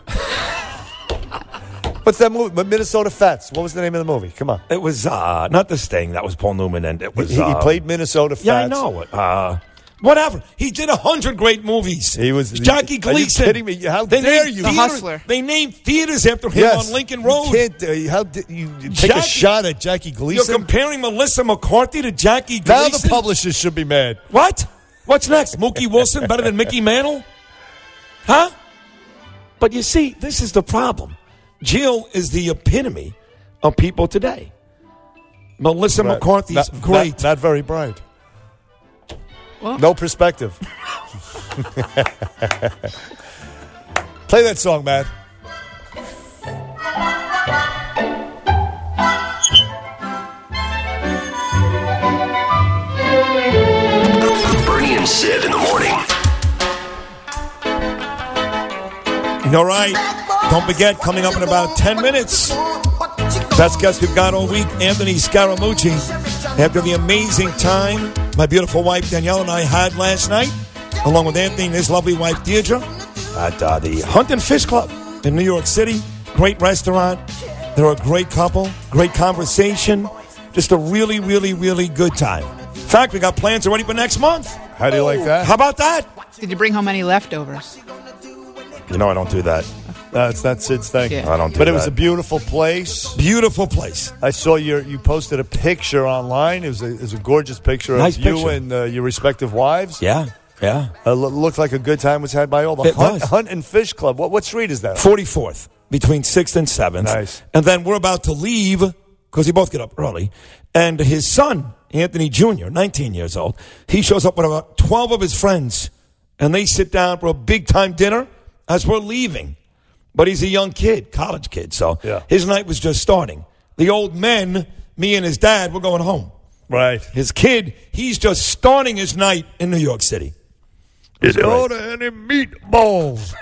What's that movie? Minnesota Fats. What was the name of the movie? Come on. It was not The Sting. That was Paul Newman, and it was he played Minnesota Fats. Yeah, I know. Whatever. He did 100 great movies. He was Jackie Gleason. Are you kidding me? How dare you? The Hustler. They named theaters after him on Lincoln Road. You can't. How did you take a shot at Jackie Gleason? You're comparing Melissa McCarthy to Jackie Gleason? Now the publishers should be mad. What? What's next? Mookie Wilson better than Mickey Mantle? Huh? But you see, this is the problem. Jill is the epitome of people today. Melissa McCarthy's great. Not very bright. Well, no perspective. Play that song, Matt. Bernie and Sid in the morning. All right. Don't forget, coming up in about 10 minutes, best guest we've got all week, Anthony Scaramucci. After the amazing time my beautiful wife Danielle and I had last night, along with Anthony and his lovely wife, Deirdre, at the Hunt and Fish Club in New York City. Great restaurant. They're a great couple. Great conversation. Just a really, really, really good time. In fact, we got plans already for next month. How do you like that? How about that? Did you bring home any leftovers? You know I don't do that. It's not Sid's thing. Yeah. I don't do But that. it was a beautiful place. Beautiful place. I saw you posted a picture online. It was a gorgeous picture Nice of you picture. and your respective wives. Yeah. Looked like a good time was had by all. The It was. Hunt and Fish Club. What street is that? 44th, between 6th and 7th. Nice. And then we're about to leave, because we both get up early. And his son, Anthony Jr., 19 years old, he shows up with about 12 of his friends. And they sit down for a big-time dinner as we're leaving. But he's a young kid, college kid, so his night was just starting. The old men, me and his dad, we're going home. Right. His kid, he's just starting his night in New York City. Did you order any meatballs?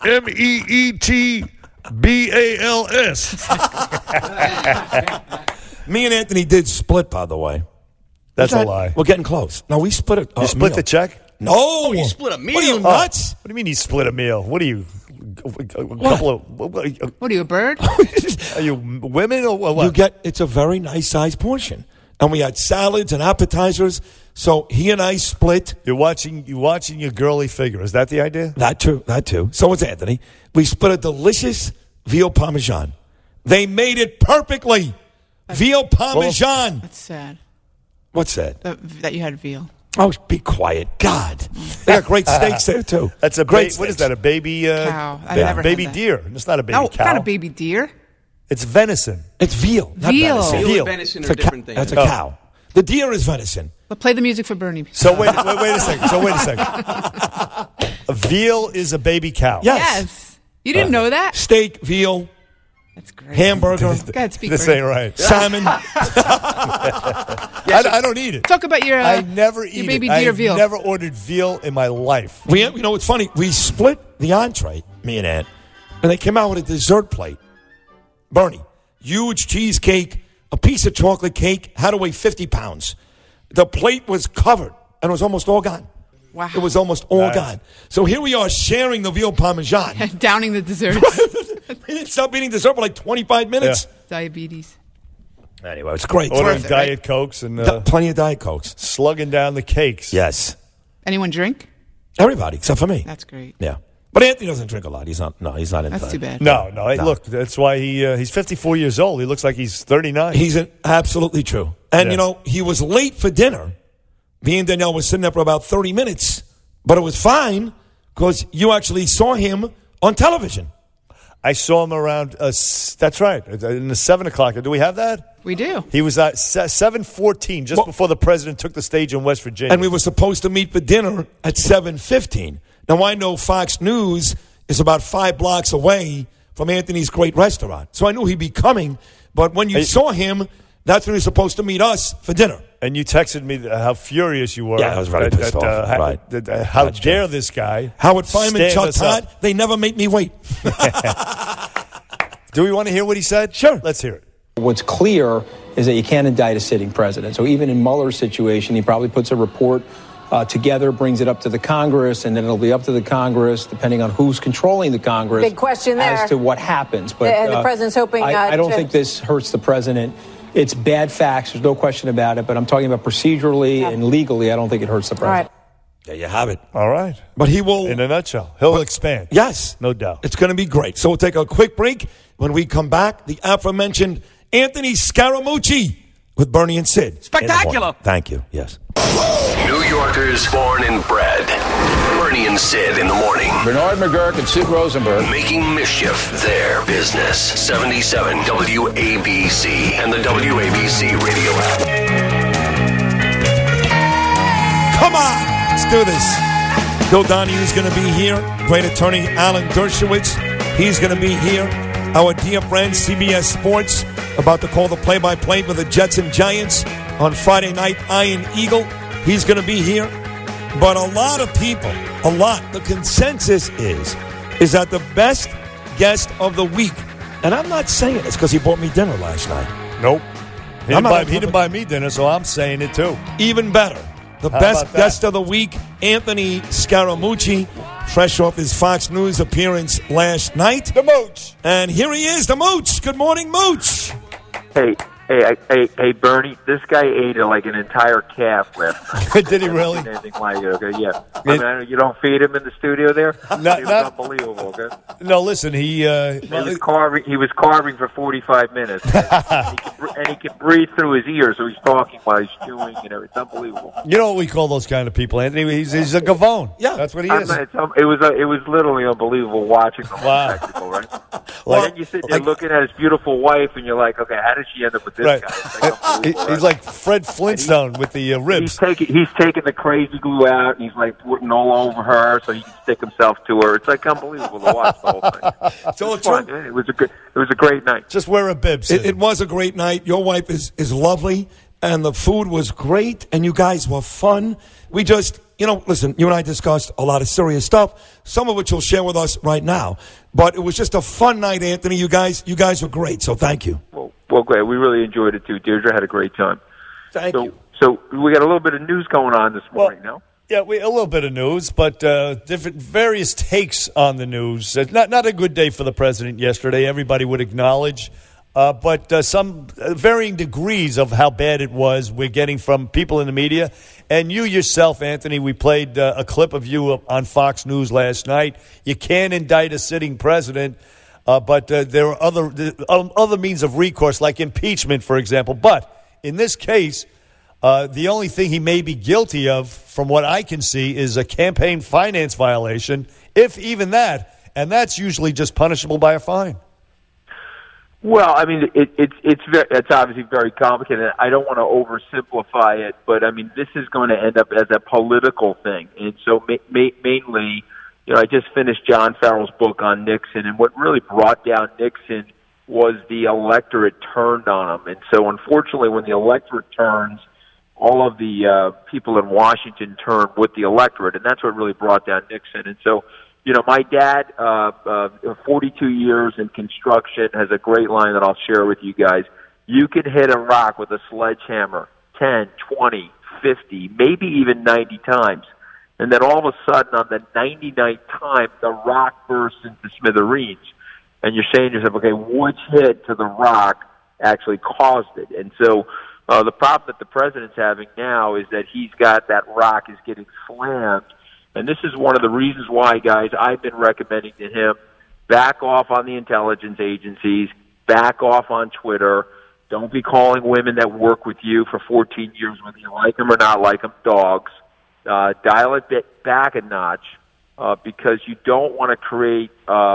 MEETBALS. Me and Anthony did split, by the way. That's a lie. We're getting close. No, we split it. You split the check? No. Oh, you split a meal? What are you, nuts? What do you mean you split a meal? What are you? A couple of. What are you, a bird? Are you women or what? It's a very nice sized portion. And we had salads and appetizers. So he and I split. You're watching your girly figure. Is that the idea? That too. So was Anthony. We split a delicious veal parmesan. They made it perfectly. Veal parmesan. That's sad. What's that? That you had veal. Oh, be quiet. God. They got great steaks there, too. That's a great what is that, a baby cow? I've never baby had that. deer. It's not a baby No, cow. not a baby deer. It's venison. It's veal. Not Veal. venison. Veal and venison are different things. That's a cow. The deer is venison. But play the music for Bernie. So wait a second. A veal is a baby cow. Yes. You didn't know that? Steak, veal, That's great. hamburger, Go ahead, speak. This Bernie. ain't right. salmon. I don't eat it. Talk about your. I never eat your baby it. deer I've veal. never ordered veal in my life. You know what's funny? We split the entree, me and Aunt, and they came out with a dessert plate. Bernie, huge cheesecake, a piece of chocolate cake, had to weigh 50 pounds. The plate was covered, and it was almost all gone. Wow. It was almost all gone. So here we are sharing the veal parmesan. Downing the desserts. We didn't stop eating dessert for like 25 minutes. Diabetes. Anyway, it's great. Ordering worth it, Diet Cokes and Plenty of Diet Cokes. slugging down the cakes. Yes. Anyone drink? Everybody, except for me. That's great. Yeah. But Anthony doesn't drink a lot. He's not into That's that. too bad. No. Hey, look, that's why he's 54 years old. He looks like he's 39. Absolutely true. And, he was late for dinner. Me and Danielle were sitting there for about 30 minutes. But it was fine because you actually saw him on television. I saw him around, that's right, in the 7 o'clock. Do we have that? We do. He was at 7:14, just before the president took the stage in West Virginia. And we were supposed to meet for dinner at 7:15. Now, I know Fox News is about 5 blocks away from Anthony's great restaurant. So I knew he'd be coming. But when you saw him, that's when he was supposed to meet us for dinner. And you texted me how furious you were. Yeah, I was very pissed off. Right. How dare this guy? Howard Fineman, stand Chuck us up. Todd, they never make me wait. Do we want to hear what he said? Sure. Let's hear it. What's clear is that you can't indict a sitting president. So even in Mueller's situation, he probably puts a report together, brings it up to the Congress, and then it'll be up to the Congress, depending on who's controlling the Congress. Big question there. As to what happens. But the president's hoping I don't think this hurts the president. It's bad facts. There's no question about it. But I'm talking about procedurally and legally. I don't think it hurts the president. There you have it. All right. But he will. In a nutshell, he'll expand. Yes. No doubt. It's going to be great. So we'll take a quick break. When we come back, the aforementioned Anthony Scaramucci with Bernie and Sid. Spectacular. Thank you. Yes. New Yorkers born and bred. Bernie and Sid in the morning. Bernard McGurk and Sid Rosenberg. Making mischief their business. 77 WABC and the WABC radio app. Come on. Let's do this. Bill Donohue's going to be here. Great attorney Alan Dershowitz. He's going to be here. Our dear friend CBS Sports about to call the play-by-play for the Jets and Giants on Friday night. Iron Eagle. He's going to be here. But a lot of people, the consensus is that the best guest of the week, and I'm not saying it's because he bought me dinner last night. Nope. He didn't buy me dinner, so I'm saying it too. Even better. The best guest of the week, Anthony Scaramucci, fresh off his Fox News appearance last night. The Mooch. And here he is, the Mooch. Good morning, Mooch. Hey, Bernie, this guy ate like an entire calf last night. Did he really? Anything like it, okay, yeah. I mean, you don't feed him in the studio there? It was unbelievable, okay? No, listen, he was carving for 45 minutes. and he can breathe through his ears, so he's talking while he's chewing, it's unbelievable. You know what we call those kind of people, Anthony? He's a gavone. Yeah. That's what he is. It was literally unbelievable watching the whole spectacle, right? Well, then you sit there looking at his beautiful wife, and you're like, okay, how did she end up with this guy? He's like Fred Flintstone with the ribs. He's taking the crazy glue out, and he's like putting all over her so he can stick himself to her. It's like unbelievable to watch the whole thing. So it was fun. It was a great night. Just wear a bib. It was a great night. Your wife is lovely, and the food was great, and you guys were fun. We just, listen, you and I discussed a lot of serious stuff, some of which you'll share with us right now. But it was just a fun night, Anthony. You guys were great, so thank you. Well, great. We really enjoyed it, too. Deirdre had a great time. Thank you. So we got a little bit of news going on this morning now. Yeah, a little bit of news, but various takes on the news. It's not a good day for the president yesterday, everybody would acknowledge. But some varying degrees of how bad it was we're getting from people in the media. And you yourself, Anthony, we played a clip of you on Fox News last night. You can't indict a sitting president, but there are other means of recourse, like impeachment, for example. But in this case, the only thing he may be guilty of, from what I can see, is a campaign finance violation, if even that. And that's usually just punishable by a fine. Well, I mean, it's obviously very complicated. I don't want to oversimplify it, but I mean, this is going to end up as a political thing, and so mainly, I just finished John Farrell's book on Nixon, and what really brought down Nixon was the electorate turned on him, and so unfortunately, when the electorate turns, all of the people in Washington turn with the electorate, and that's what really brought down Nixon, and so. My dad, 42 years in construction, has a great line that I'll share with you guys. You can hit a rock with a sledgehammer 10, 20, 50, maybe even 90 times. And then all of a sudden, on the 99th time, the rock bursts into smithereens. And you're saying to yourself, okay, which hit to the rock actually caused it? And so the problem that the president's having now is that he's got that rock is getting slammed. And this is one of the reasons why, guys, I've been recommending to him, back off on the intelligence agencies, back off on Twitter. Don't be calling women that work with you for 14 years, whether you like them or not like them, dogs. Dial it back a notch because you don't want to create,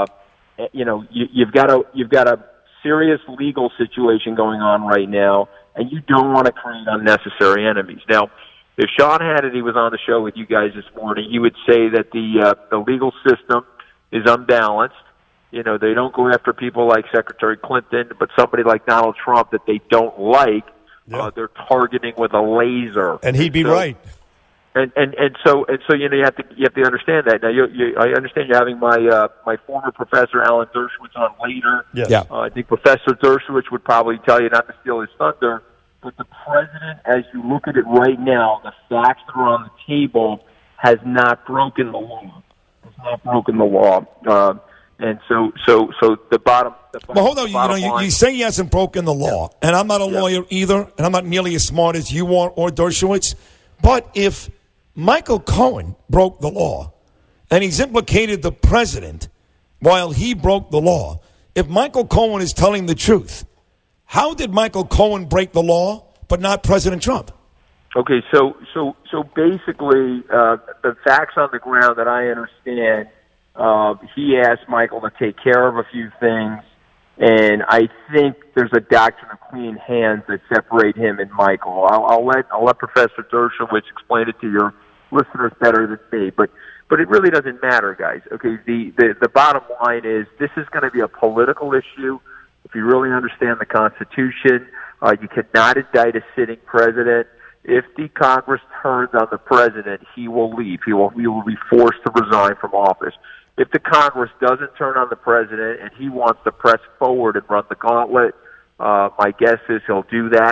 you've got a serious legal situation going on right now, and you don't want to create unnecessary enemies. Now, if Sean Hannity was on the show with you guys this morning, he would say that the legal system is unbalanced. They don't go after people like Secretary Clinton, but somebody like Donald Trump that they don't like, they're targeting with a laser. And he'd be right. And so you have to understand that. Now I understand you're having my former professor Alan Dershowitz on later. Yes. Yeah. I think Professor Dershowitz would probably tell you not to steal his thunder. But the president, as you look at it right now, the facts that are on the table, has not broken the law. Has not broken the law. And so the bottom. Well, hold on. You say he hasn't broken the law, and I'm not a lawyer either, and I'm not nearly as smart as you are or Dershowitz. But if Michael Cohen broke the law, and he's implicated the president while he broke the law, if Michael Cohen is telling the truth, how did Michael Cohen break the law, but not President Trump? Okay, so basically, the facts on the ground that I understand, he asked Michael to take care of a few things, and I think there's a doctrine of clean hands that separate him and Michael. I'll let Professor Dershowitz explain it to your listeners better than me, but it really doesn't matter, guys. Okay, the bottom line is this is going to be a political issue. If you really understand the Constitution, you cannot indict a sitting president. If the Congress turns on the president, he will leave. He will be forced to resign from office. If the Congress doesn't turn on the president and he wants to press forward and run the gauntlet, my guess is he'll do that.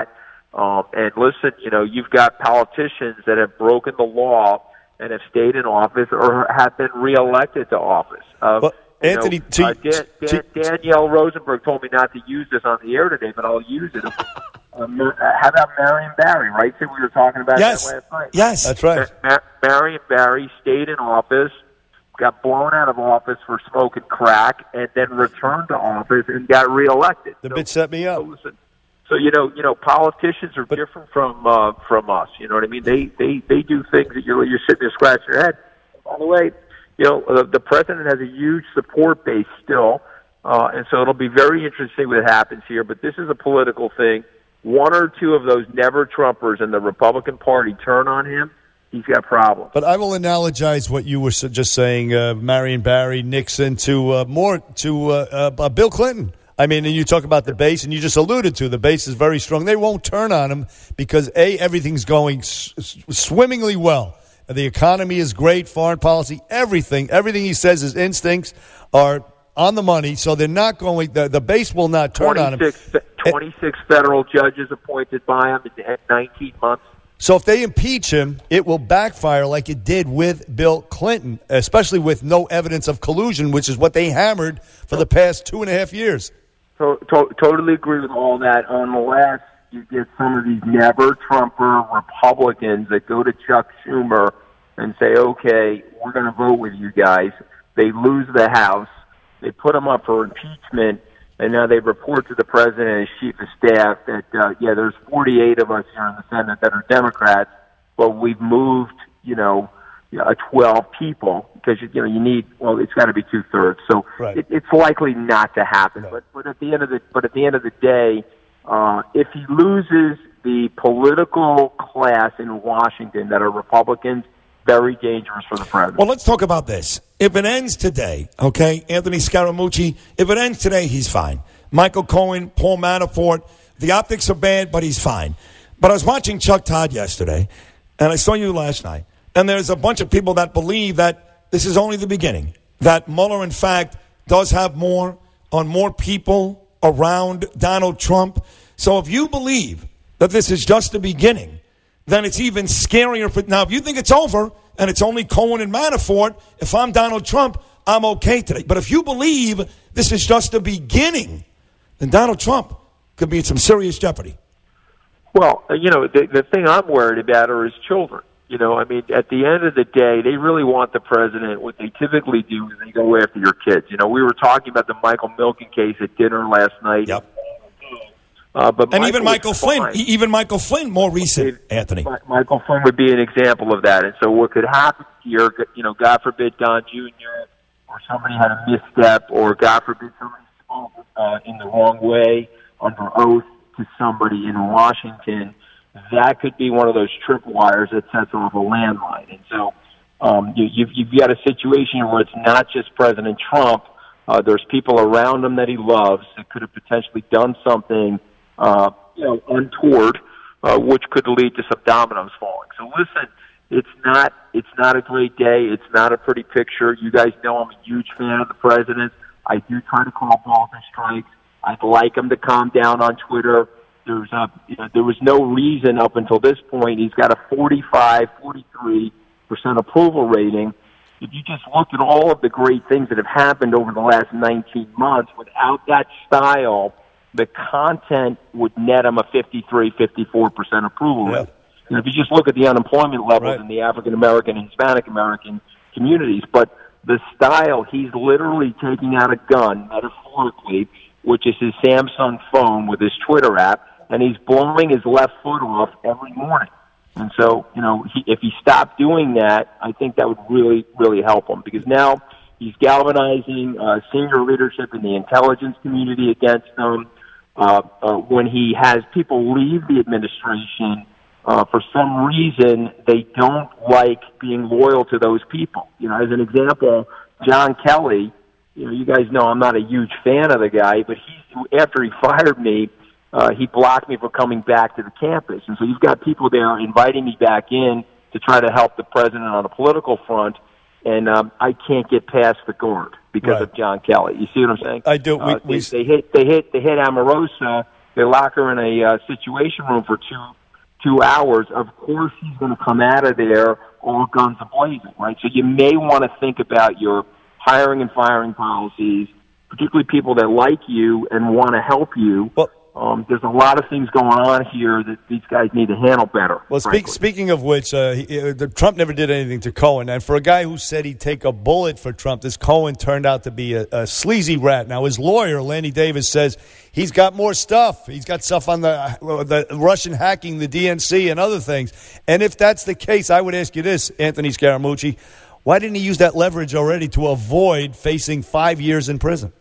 And listen, you've got politicians that have broken the law and have stayed in office or have been reelected to office. Anthony, Danielle Rosenberg told me not to use this on the air today, but I'll use it. How about Marion Barry, right? So we were talking about that last night. Yes, that's right. Marion Barry stayed in office, got blown out of office for smoking crack, and then returned to office and got reelected. The bitch set me up. So listen, so politicians are different from us. You know what I mean? They do things that you're sitting there scratching your head. By the way, the president has a huge support base still, and so it'll be very interesting what happens here. But this is a political thing. One or two of those never-Trumpers in the Republican Party turn on him, he's got problems. But I will analogize what you were just saying, Marion Barry, Nixon, to Bill Clinton. I mean, and you talk about the base, and you just alluded to the base is very strong. They won't turn on him because, A, everything's going swimmingly well. The economy is great, foreign policy, everything he says, his instincts are on the money, so they're not going. The base will not turn on him. 26 federal judges appointed by him in 19 months. So if they impeach him, it will backfire like it did with Bill Clinton, especially with no evidence of collusion, which is what they hammered for the past 2.5 years. Totally agree with all that, unless you get some of these never-Trumper Republicans that go to Chuck Schumer and say, okay, we're going to vote with you guys. They lose the House. They put him up for impeachment, and now they report to the president and his chief of staff that, there's 48 of us here in the Senate that are Democrats, but we've moved, 12 people because, you need, it's got to be 2/3. So right. It's likely not to happen. Right. But at the end of the day, if he loses the political class in Washington that are Republicans, very dangerous for the president. Well, let's talk about this. If it ends today, okay, Anthony Scaramucci, if it ends today, he's fine. Michael Cohen, Paul Manafort, the optics are bad, but he's fine. But I was watching Chuck Todd yesterday, and I saw you last night, and there's a bunch of people that believe that this is only the beginning, that Mueller, in fact, does have more people around Donald Trump. So if you believe that this is just the beginning, then it's even scarier. Now, if you think it's over and it's only Cohen and Manafort, if I'm Donald Trump, I'm okay today. But if you believe this is just the beginning, then Donald Trump could be in some serious jeopardy. Well, the thing I'm worried about are his children. At the end of the day, they really want the president. What they typically do is they go after your kids. We were talking about the Michael Milken case at dinner last night. Yep. But even Michael Flynn, more recent, Anthony. Michael Flynn would be an example of that. And so what could happen here, God forbid Don Jr. or somebody had a misstep, or God forbid somebody spoke in the wrong way under oath to somebody in Washington, that could be one of those tripwires that sets off a landmine. And so you've got a situation where it's not just President Trump. There's people around him that he loves that could have potentially done something untoward, which could lead to some dominoes falling. So listen, it's not a great day. It's not a pretty picture. You guys know I'm a huge fan of the president. I do try to call balls and strikes. I'd like him to calm down on Twitter. There was no reason up until this point. He's got a 43% approval rating. If you just look at all of the great things that have happened over the last 19 months, without that style, the content would net him a 54% approval rate. If you just look at the unemployment levels in the African American and Hispanic American communities, but the style, he's literally taking out a gun, metaphorically, which is his Samsung phone with his Twitter app, and he's blowing his left foot off every morning. And so, if he stopped doing that, I think that would really, really help him, because now he's galvanizing senior leadership in the intelligence community against him. When he has people leave the administration, for some reason, they don't like being loyal to those people. As an example, John Kelly, you guys know I'm not a huge fan of the guy, but after he fired me, he blocked me from coming back to the campus. And so you've got people there inviting me back in to try to help the president on a political front, and I can't get past the guard because of John Kelly. You see what I'm saying? I do. They hit Omarosa. they lock her in a situation room for two hours. Of course, he's going to come out of there all guns a-blazing, right? So you may want to think about your hiring and firing policies, particularly people that like you and want to help you. Well, there's a lot of things going on here that these guys need to handle better. Well, speaking of which, Trump never did anything to Cohen. And for a guy who said he'd take a bullet for Trump, this Cohen turned out to be a sleazy rat. Now, his lawyer, Lanny Davis, says he's got more stuff. He's got stuff on the Russian hacking, the DNC, and other things. And if that's the case, I would ask you this, Anthony Scaramucci. Why didn't he use that leverage already to avoid facing 5 years in prison?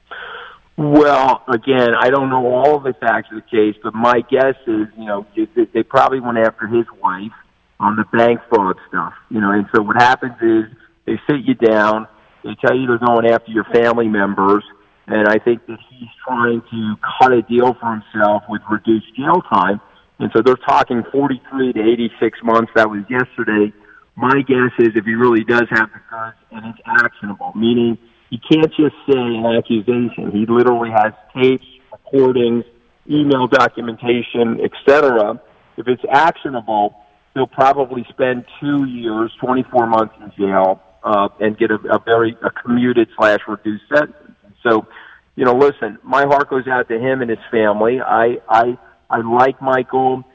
Well, again, I don't know all of the facts of the case, but my guess is, they probably went after his wife on the bank fraud stuff, and so what happens is they sit you down, they tell you they're going after your family members, and I think that he's trying to cut a deal for himself with reduced jail time, and so they're talking 43 to 86 months. That was yesterday. My guess is if he really does have the guns and it's actionable, meaning he can't just say an accusation. He literally has tapes, recordings, email documentation, etc. If it's actionable, he'll probably spend 2 years, 24 months in jail, and get a commuted/reduced sentence. So, listen, my heart goes out to him and his family. I like Michael.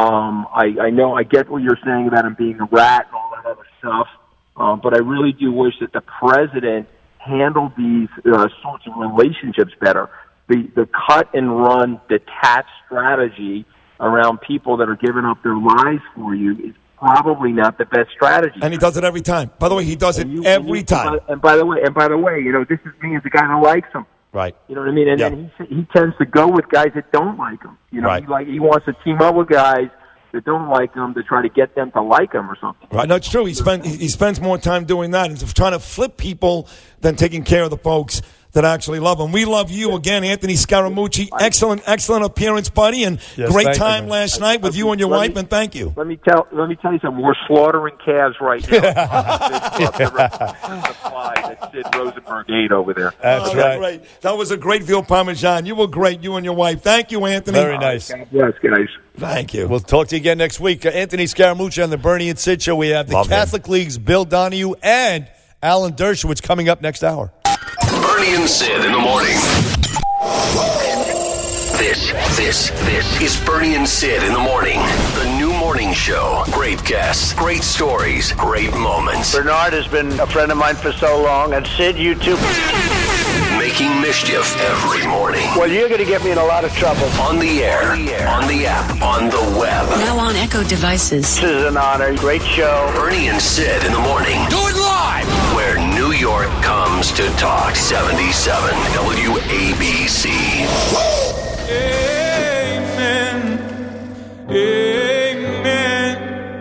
I know I get what you're saying about him being a rat and all that other stuff, but I really do wish that the president handle these sorts of relationships better. The cut and run, detached strategy around people that are giving up their lives for you is probably not the best strategy. And he does it every time. By the way, he does it every time. And by the way, this is me as a guy that likes him. Right. You know what I mean? And then he tends to go with guys that don't like him. Right. He wants to team up with guys that don't like him to try to get them to like him or something. Right. No, it's true. He spends more time doing that and trying to flip people than taking care of the folks that actually love him. We love you again, Anthony Scaramucci. Excellent appearance, buddy, and great time last night with you and your wife, and thank you. Let me tell you something. We're slaughtering calves right now. That Sid Rosenberg ate over there. That's right. That was a great veal parmesan. You were great, you and your wife. Thank you, Anthony. Very nice. Yes, guys. Thank you. We'll talk to you again next week. Anthony Scaramucci on the Bernie and Sid Show. We have the Catholic League's Bill Donahue and Alan Dershowitz coming up next hour. Bernie and Sid in the morning. This is Bernie and Sid in the morning. The new morning show. Great guests, great stories, great moments. Bernard has been a friend of mine for so long, and Sid, you too. Making mischief every morning. Well, you're going to get me in a lot of trouble. On the air, on the app, on the web. Now on Echo devices. This is an honor. Great show. Bernie and Sid in the morning. Do it live! Where New York comes to talk. 77 WABC. Amen. Amen.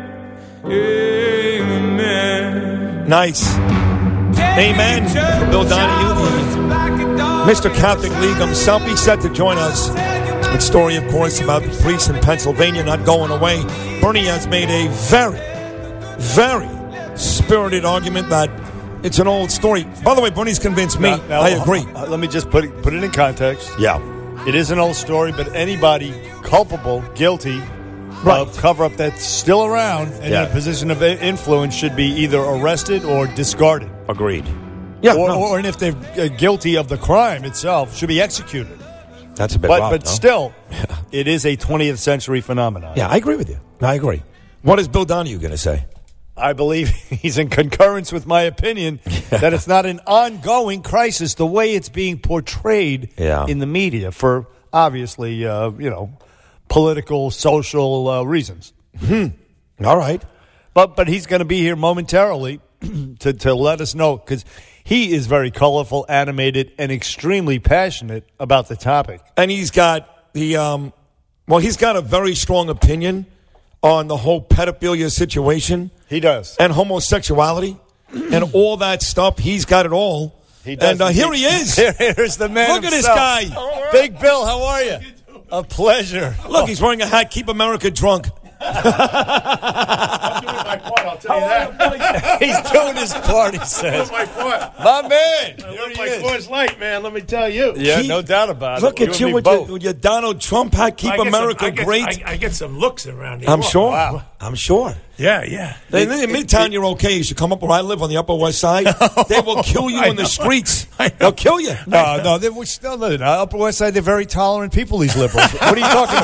Amen. Nice. Amen. Bill Donahue, Mr. Catholic League himself. He's set to join us. A story, of course, about the police in Pennsylvania not going away. Bernie has made a very, very spirited argument that it's an old story. By the way, Bernie's convinced me. Now, I agree. Let me just put it in context. Yeah. It is an old story, but anybody culpable, guilty, of cover-up that's still around and in a position of influence should be either arrested or discarded. Agreed. Yeah. Or if they're guilty of the crime itself, should be executed. That's a bit rough, But still, it is a 20th century phenomenon. Yeah, I agree with you. I agree. What is Bill Donahue going to say? I believe he's in concurrence with my opinion that it's not an ongoing crisis the way it's being portrayed in the media for obviously, political, social reasons. All right. But he's going to be here momentarily to let us know because he is very colorful, animated, and extremely passionate about the topic. And he's got he's got a very strong opinion on the whole pedophilia situation. He does. And homosexuality and all that stuff. He's got it all. He does. And here he is. Here's the man Look at himself. this guy. Big Bill, how are you? A pleasure. Look, he's wearing a hat. Keep America drunk. I'm doing my part. I'll tell you that. He's doing his part, he says. My man. Coors Light, man, let me tell you. Yeah, no doubt about it. Look at you with your Donald Trump hat. Keep America great. I get some looks around here. I'm sure. Wow. I'm sure. Yeah. In Midtown, you're okay. You should come up where I live on the Upper West Side. They will kill you in the streets. They'll kill you. No, we're still living. Upper West Side, they're very tolerant people, these liberals. What are you talking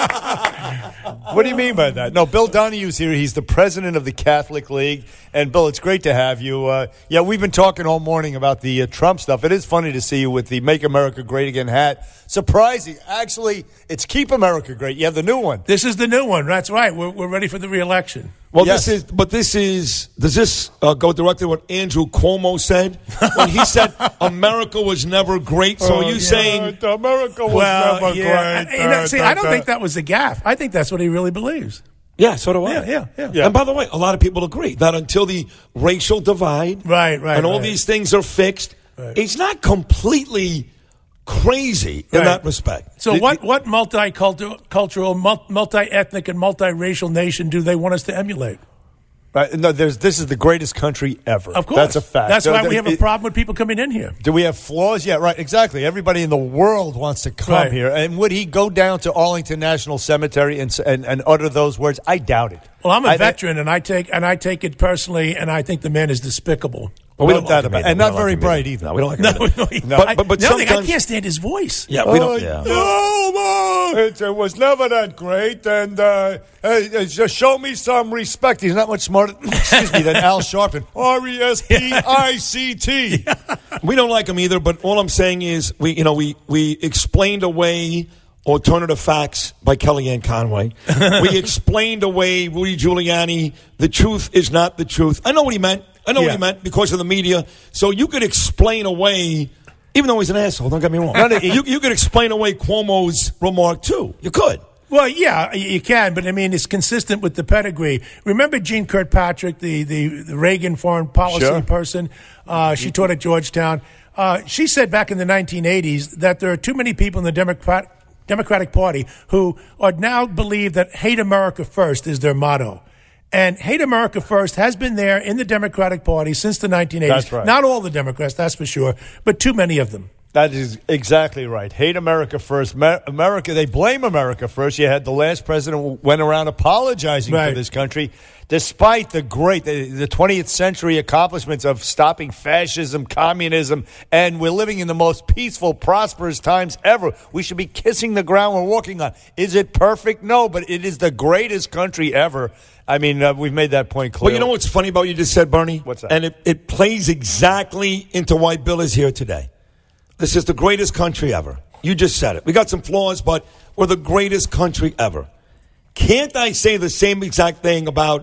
about? What do you mean by that? No, Bill Donohue's here. He's the president of the Catholic League. And, Bill, it's great to have you. We've been talking all morning about the Trump stuff. It is funny to see you with the Make America Great Again hat. Surprising. Actually, it's Keep America Great. You have the new one. This is the new one. That's right. We're ready for the re-election. Well, yes. Does this go directly to what Andrew Cuomo said when he said America was never great? So are you saying America was never great? I don't think that was a gaffe. I think that's what he really believes. Yeah, so do I. Yeah. And by the way, a lot of people agree that until the racial divide and all these things are fixed, it's not completely crazy in that respect. So what multicultural, multi-ethnic, and multiracial nation do they want us to emulate? No, this is the greatest country ever. Of course. That's a fact. That's why we have a problem with people coming in here. Do we have flaws? Yeah, right, exactly. Everybody in the world wants to come here. And would he go down to Arlington National Cemetery and utter those words? I doubt it. Well, I'm a veteran, and I take it personally, and I think the man is despicable. Well, we don't like him, and not very bright either. No, we don't like him. But sometimes I can't stand his voice. Yeah, we don't. Yeah. It was never that great, and just show me some respect. He's not much smarter, than Al Sharpton. RESPICT. We don't like him either. But all I'm saying is, we explained away Alternative Facts by Kellyanne Conway. We explained away Rudy Giuliani. The truth is not the truth. I know what he meant. What he meant because of the media. So you could explain away, even though he's an asshole, don't get me wrong. You could explain away Cuomo's remark, too. You could. Well, yeah, you can, but I mean, it's consistent with the pedigree. Remember Jean Kirkpatrick, the Reagan foreign policy person? She taught at Georgetown. She said back in the 1980s that there are too many people in the Democratic Party who are now believe that hate America first is their motto. And hate America first has been there in the Democratic Party since the 1980s. That's right. Not all the Democrats, that's for sure, but too many of them. That is exactly right. Hate America first. America, they blame America first. You had the last president who went around apologizing for this country, despite the 20th century accomplishments of stopping fascism, communism, and we're living in the most peaceful, prosperous times ever. We should be kissing the ground we're walking on. Is it perfect? No, but it is the greatest country ever. I mean, we've made that point clear. Well, you know what's funny about what you just said, Bernie? What's that? And it plays exactly into why Bill is here today. This is the greatest country ever. You just said it. We got some flaws, but we're the greatest country ever. Can't I say the same exact thing about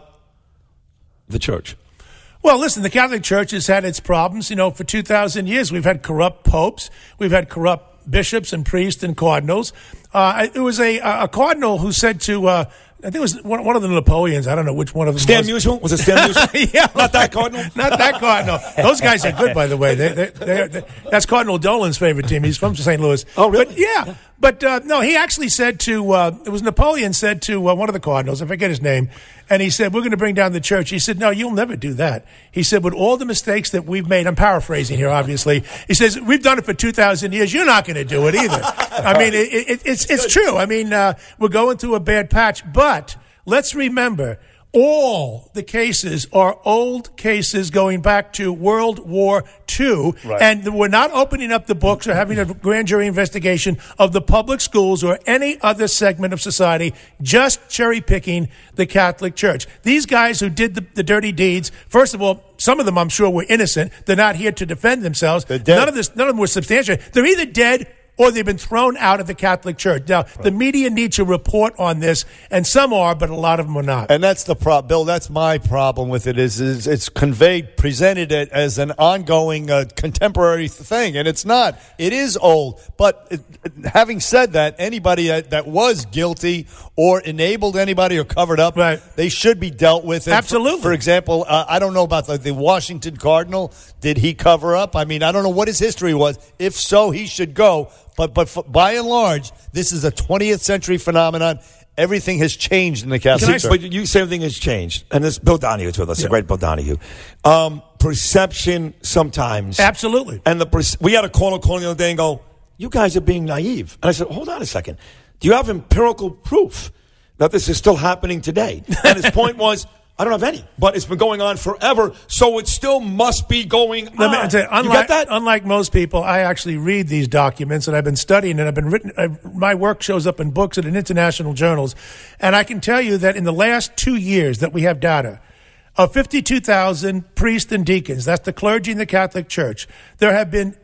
the church? Well, listen, the Catholic Church has had its problems. For 2,000 years, we've had corrupt popes. We've had corrupt bishops and priests and cardinals. It was a cardinal who said to... I think it was one of the Napoleons. I don't know which one of them. Stan Musial? Was it Stan Musial? Yeah. Not that cardinal? Not that cardinal. Those guys are good, by the way. That's Cardinal Dolan's favorite team. He's from St. Louis. Oh, really? But, yeah. But, no, he actually said to, it was Napoleon said to one of the cardinals, I forget his name, and he said, we're going to bring down the church. He said, no, you'll never do that. He said, with all the mistakes that we've made, I'm paraphrasing here, obviously. He says, we've done it for 2,000 years. You're not going to do it either. I mean, it's true. I mean, we're going through a bad patch, but let's remember, all the cases are old cases going back to World War II, and we're not opening up the books or having a grand jury investigation of the public schools or any other segment of society, just cherry-picking the Catholic Church. These guys who did the dirty deeds, first of all, some of them I'm sure were innocent. They're not here to defend themselves. None of them were substantiated. They're either dead or they've been thrown out of the Catholic Church. Now, the media need to report on this, and some are, but a lot of them are not. And that's the problem, Bill. That's my problem with it. Is it's presented as an ongoing contemporary thing, and it's not. It is old. But having said that, anybody that was guilty or enabled anybody or covered up, they should be dealt with. Absolutely. For example, I don't know about the Washington Cardinal. Did he cover up? I mean, I don't know what his history was. If so, he should go. But by and large, this is a 20th century phenomenon. everything has changed in the Catholic Church. But you say everything has changed. And this Bill Donahue is with us, the great Bill Donahue. Perception sometimes. Absolutely. And we had a caller calling the other day and go, you guys are being naive. And I said, hold on a second. Do you have empirical proof that this is still happening today? And his point was, I don't have any, but it's been going on forever, so it still must be going on. Let me tell you, unlike most people, I actually read these documents, and I've been studying, and I've been written. My work shows up in books and in international journals, and I can tell you that in the last 2 years that we have data, of 52,000 priests and deacons, that's the clergy in the Catholic Church, there have been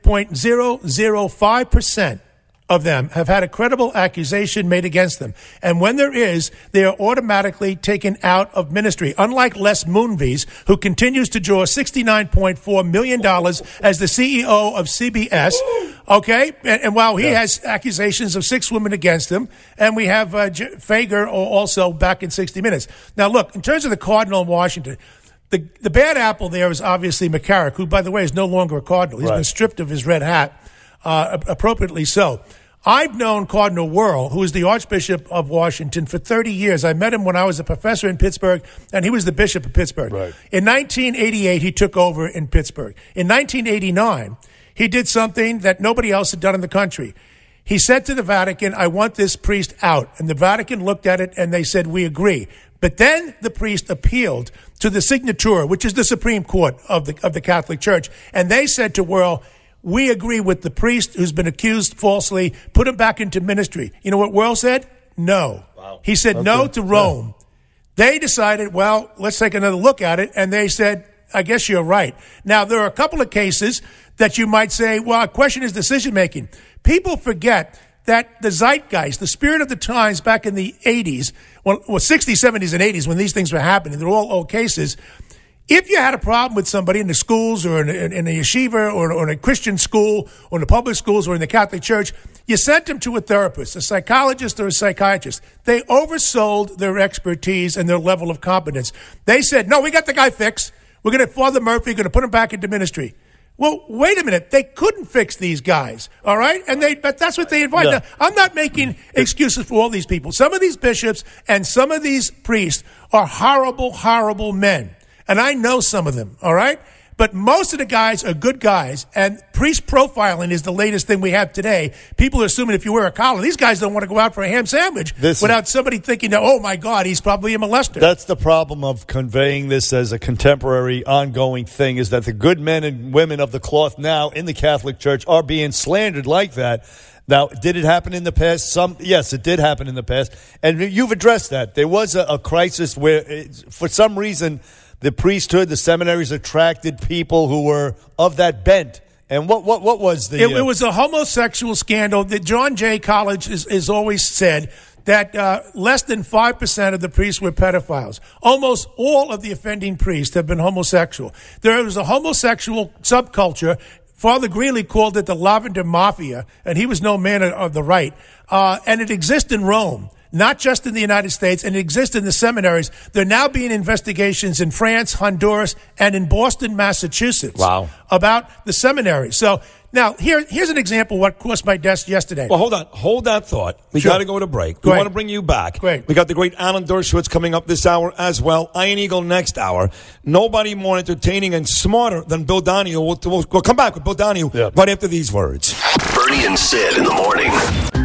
0.005% of them have had a credible accusation made against them. And when there is, they are automatically taken out of ministry. Unlike Les Moonves, who continues to draw $69.4 million as the CEO of CBS, okay? And while he has accusations of 6 women against him, and we have Fager also back in 60 Minutes. Now, look, in terms of the Cardinal in Washington, the bad apple there is obviously McCarrick, who, by the way, is no longer a Cardinal. He's been stripped of his red hat, appropriately so. I've known Cardinal Wuerl, who is the Archbishop of Washington, for 30 years. I met him when I was a professor in Pittsburgh, and he was the Bishop of Pittsburgh. Right. In 1988, he took over in Pittsburgh. In 1989, he did something that nobody else had done in the country. He said to the Vatican, I want this priest out. And the Vatican looked at it, and they said, we agree. But then the priest appealed to the Signatura, which is the Supreme Court of the Catholic Church, and they said to Wuerl, we agree with the priest who's been accused falsely. Put him back into ministry. You know what Wuerl said? No. Wow. He said no to Rome. Yeah. They decided, well, let's take another look at it. And they said, I guess you're right. Now, there are a couple of cases that you might say, well, a question is decision-making. People forget that the zeitgeist, the spirit of the times back in the 80s, well 60s, 70s, and 80s, when these things were happening, they're all old cases. If you had a problem with somebody in the schools or in a yeshiva or in a Christian school or in the public schools or in the Catholic Church, you sent them to a therapist, a psychologist or a psychiatrist. They oversold their expertise and their level of competence. They said, no, we got the guy fixed. We're going to Father Murphy, going to put him back into ministry. Well, wait a minute. They couldn't fix these guys, all right? But that's what they invited. Yeah. Now, I'm not making excuses for all these people. Some of these bishops and some of these priests are horrible, horrible men. And I know some of them, all right? But most of the guys are good guys, and priest profiling is the latest thing we have today. People are assuming if you wear a collar, these guys don't want to go out for a ham sandwich without somebody thinking, oh, my God, he's probably a molester. That's the problem of conveying this as a contemporary, ongoing thing, is that the good men and women of the cloth now in the Catholic Church are being slandered like that. Now, did it happen in the past? Yes, it did happen in the past. And you've addressed that. There was a crisis where, for some reason, the priesthood, the seminaries attracted people who were of that bent. And what was the... It was a homosexual scandal. The John Jay College is always said that less than 5% of the priests were pedophiles. Almost all of the offending priests have been homosexual. There was a homosexual subculture. Father Greeley called it the Lavender Mafia, and he was no man of the right. And it exists in Rome. Not just in the United States, and it exists in the seminaries. There are now being investigations in France, Honduras, and in Boston, Massachusetts. Wow. About the seminaries. So now here's an example of what crossed my desk yesterday. Well, hold on. Hold that thought. We got to go to break. We want to bring you back. Great. We got the great Alan Dershowitz coming up this hour as well. Iron Eagle next hour. Nobody more entertaining and smarter than Bill Donahue. We'll come back with Bill Donahue right after these words. Bernie and Sid in the morning.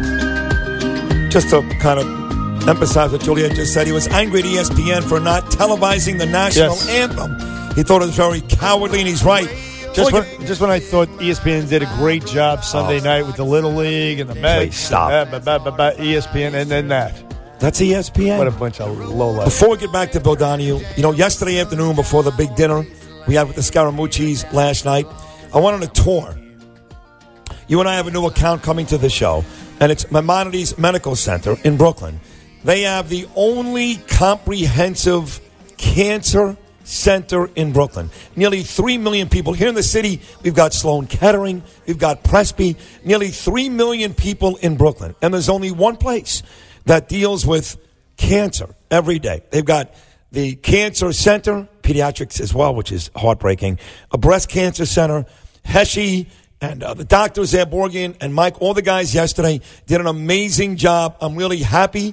Just to kind of emphasize what Juliet just said, he was angry at ESPN for not televising the national anthem. He thought it was very cowardly, and he's right. Just when I thought ESPN did a great job Sunday night with the Little League and the Mets. Stop. ESPN, and then that. That's ESPN? What a bunch of lowlights. Before we get back to Bill Donahue, yesterday afternoon before the big dinner we had with the Scaramucci's last night, I went on a tour. You and I have a new account coming to the show, and it's Maimonides Medical Center in Brooklyn. They have the only comprehensive cancer center in Brooklyn. Nearly 3 million people. Here in the city, we've got Sloan Kettering, we've got Presby, nearly 3 million people in Brooklyn. And there's only one place that deals with cancer every day. They've got the Cancer Center, pediatrics as well, which is heartbreaking, a breast cancer center, Heshe, and the doctors there, Borgian and Mike, all the guys yesterday did an amazing job. I'm really happy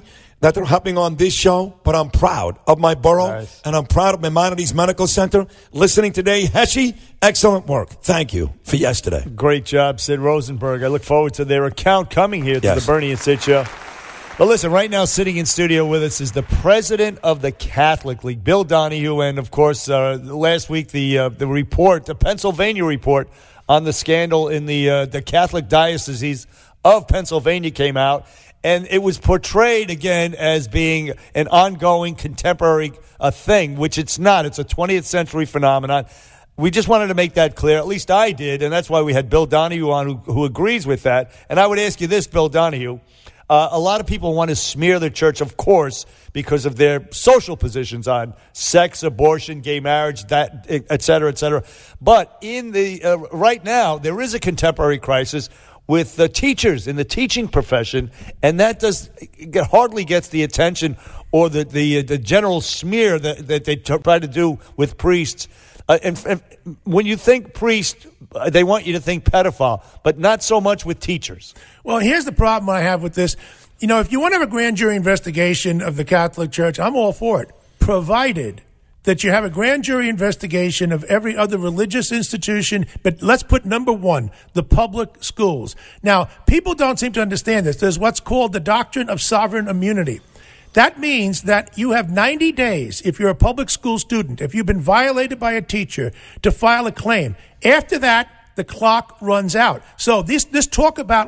that they're hopping on this show, but I'm proud of my borough, and I'm proud of Maimonides Medical Center. Listening today, Heshy, excellent work. Thank you for yesterday. Great job, Sid Rosenberg. I look forward to their account coming here to the Bernie and Sid Show. But listen, right now sitting in studio with us is the president of the Catholic League, Bill Donahue, and, of course, last week the report, the Pennsylvania report on the scandal in the Catholic Diocese of Pennsylvania came out, and it was portrayed again as being an ongoing contemporary thing, which it's not. It's a 20th century phenomenon. We just wanted to make that clear. At least I did, and that's why we had Bill Donahue on who agrees with that. And I would ask you this, Bill Donahue. A lot of people want to smear the church, of course, because of their social positions on sex, abortion, gay marriage, that, et cetera, et cetera. But in the right now, there is a contemporary crisis with the teachers in the teaching profession, and that hardly gets the attention or the general smear that they try to do with priests. And when you think priest, they want you to think pedophile, but not so much with teachers. Well, here's the problem I have with this. You know, if you want to have a grand jury investigation of the Catholic Church, I'm all for it, provided that you have a grand jury investigation of every other religious institution. But let's put number one, the public schools. Now, people don't seem to understand this. There's what's called the doctrine of sovereign immunity. That means that you have 90 days, if you're a public school student, if you've been violated by a teacher, to file a claim. After that, the clock runs out. So this talk about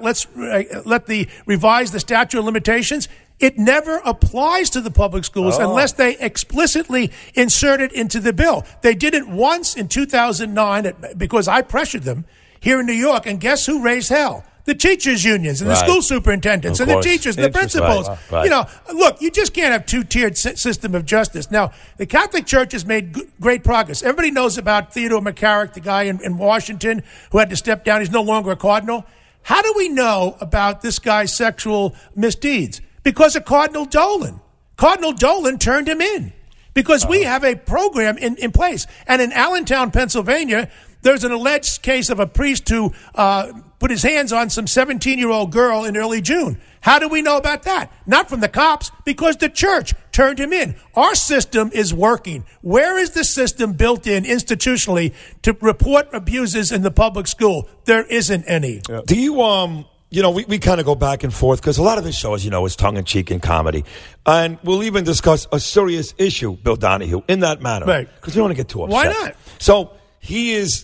revise the statute of limitations, it never applies to the public schools unless they explicitly insert it into the bill. They did it once in 2009 because I pressured them here in New York, and guess who raised hell? The teachers' unions and the school superintendents and the teachers and the principals. Right. You know, look, you just can't have two-tiered system of justice. Now, the Catholic Church has made great progress. Everybody knows about Theodore McCarrick, the guy in Washington who had to step down. He's no longer a cardinal. How do we know about this guy's sexual misdeeds? Because of Cardinal Dolan. Cardinal Dolan turned him in because we have a program in place. And in Allentown, Pennsylvania, there's an alleged case of a priest who put his hands on some 17-year-old girl in early June. How do we know about that? Not from the cops, because the church turned him in. Our system is working. Where is the system built in institutionally to report abuses in the public school? There isn't any. Yeah. Do you, we kind of go back and forth because a lot of his shows, is tongue-in-cheek and comedy. And we'll even discuss a serious issue, Bill Donahue, in that manner. Right. Because we don't want to get too upset. Why not? So he's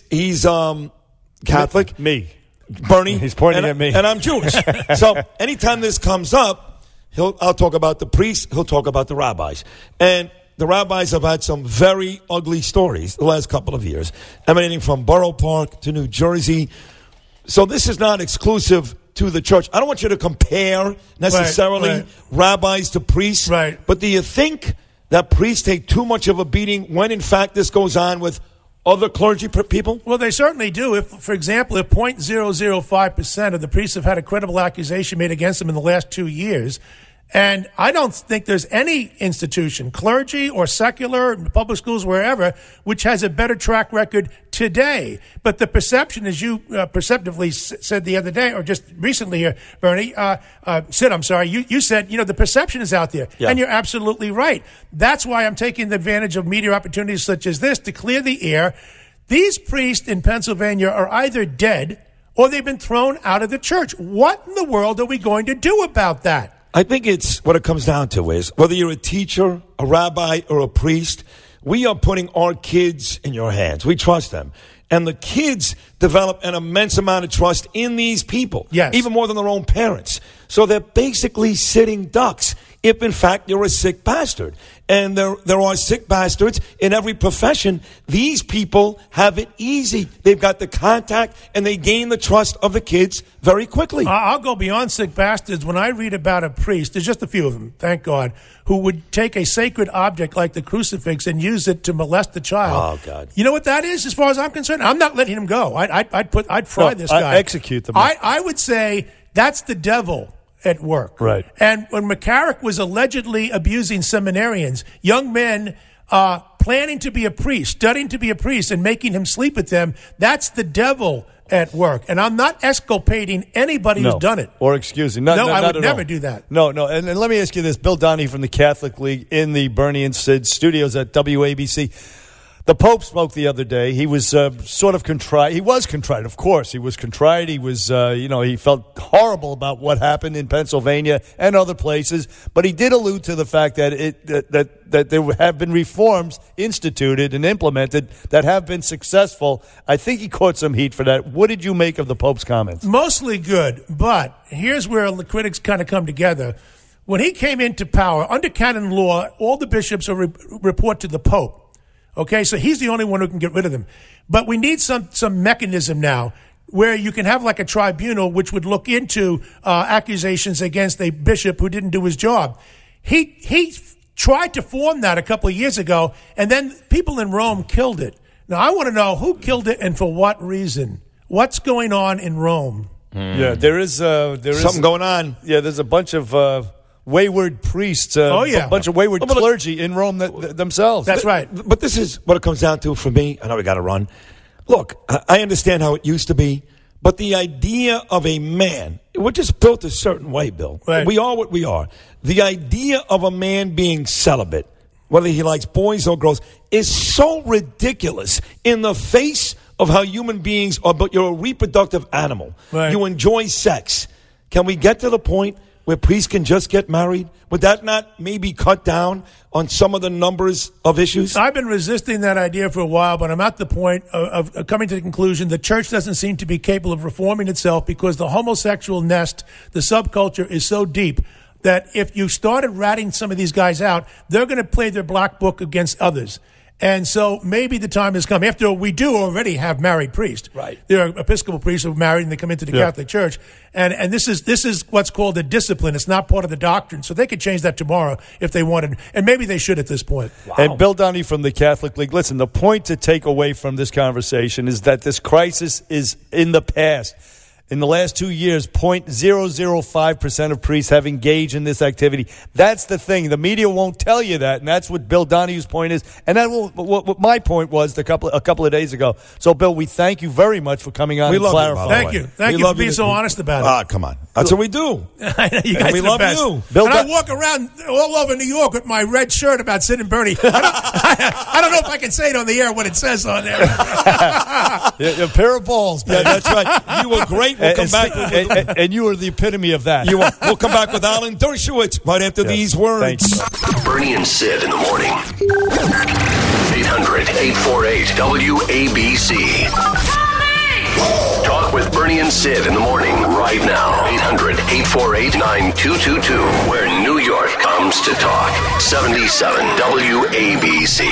Catholic. Me. Bernie. He's pointing at me. And I'm Jewish. So anytime this comes up, I'll talk about the priests, he'll talk about the rabbis. And the rabbis have had some very ugly stories the last couple of years, emanating from Borough Park to New Jersey. So this is not exclusive to the church. I don't want you to compare necessarily rabbis to priests. Right. But do you think that priests take too much of a beating when, in fact, this goes on with other clergy people? Well, they certainly do. If, for example, if 0.005% of the priests have had a credible accusation made against them in the last 2 years, and I don't think there's any institution, clergy or secular, public schools, wherever, which has a better track record today. But the perception, as you perceptively said the other day, or just recently here, Bernie, Sid, I'm sorry, you said, the perception is out there. Yeah. And you're absolutely right. That's why I'm taking advantage of media opportunities such as this to clear the air. These priests in Pennsylvania are either dead or they've been thrown out of the church. What in the world are we going to do about that? I think it's what it comes down to is whether you're a teacher, a rabbi, or a priest, we are putting our kids in your hands. We trust them. And the kids develop an immense amount of trust in these people, even more than their own parents. So they're basically sitting ducks if, in fact, you're a sick bastard. And there are sick bastards in every profession. These people have it easy. They've got the contact, and they gain the trust of the kids very quickly. I'll go beyond sick bastards. When I read about a priest, there's just a few of them, thank God, who would take a sacred object like the crucifix and use it to molest the child. Oh, God. You know what that is, as far as I'm concerned? I'm not letting him go. I'd fry this guy. I'd execute them. I would say that's the devil at work. Right. And when McCarrick was allegedly abusing seminarians, young men planning to be a priest, studying to be a priest, and making him sleep with them, that's the devil at work. And I'm not exculpating anybody who's done it. Or excusing. No, I would never do that. No. And let me ask you this. Bill Donahue from the Catholic League in the Bernie and Sid studios at WABC. The Pope spoke the other day. He was sort of contrite. He was contrite, of course. He was contrite. He was, he felt horrible about what happened in Pennsylvania and other places. But he did allude to the fact that that there have been reforms instituted and implemented that have been successful. I think he caught some heat for that. What did you make of the Pope's comments? Mostly good, but here's where the critics kind of come together. When he came into power, under canon law, all the bishops report to the Pope. Okay, so he's the only one who can get rid of them. But we need some mechanism now where you can have like a tribunal which would look into accusations against a bishop who didn't do his job. He tried to form that a couple of years ago, and then people in Rome killed it. Now, I want to know who killed it and for what reason. What's going on in Rome? Yeah, there is something going on. Yeah, there's a bunch of wayward priests, a bunch of wayward clergy in Rome themselves. That's right. But this is what it comes down to for me. I know we got to run. Look, I understand how it used to be, but the idea of a man, we're just built a certain way, Bill. Right. We are what we are. The idea of a man being celibate, whether he likes boys or girls, is so ridiculous in the face of how human beings are. But you're a reproductive animal. Right. You enjoy sex. Can we get to the point where priests can just get married? Would that not maybe cut down on some of the numbers of issues? I've been resisting that idea for a while, but I'm at the point of coming to the conclusion the church doesn't seem to be capable of reforming itself because the homosexual nest, the subculture, is so deep that if you started ratting some of these guys out, they're going to play their black book against others. And so maybe the time has come. After all, we do already have married priests. Right. There are Episcopal priests who are married and they come into the Catholic Church. And this is what's called a discipline. It's not part of the doctrine. So they could change that tomorrow if they wanted. And maybe they should at this point. Wow. And Bill Donahue from the Catholic League, listen, the point to take away from this conversation is that this crisis is in the past. In the last 2 years, 0.005% of priests have engaged in this activity. That's the thing. The media won't tell you that, and that's what Bill Donahue's point is. And that what my point was a couple of days ago. So, Bill, we thank you very much for coming on and clarifying. Thank you. Thank you for being so honest about it. Ah, come on. That's what we do. I know you guys we are the love best. you. Bill, and I walk around all over New York with my red shirt about Sid and Bernie. I don't know if I can say it on the air what it says on there. A pair of balls, man. Yeah, that's right. You were great. We'll come back and you are the epitome of that. We'll come back with Alan Dershowitz right after these words. Bernie and Sid in the morning. 800-848-WABC. Talk with Bernie and Sid in the morning right now. 800-848-9222. Where New York comes to talk. 77 WABC.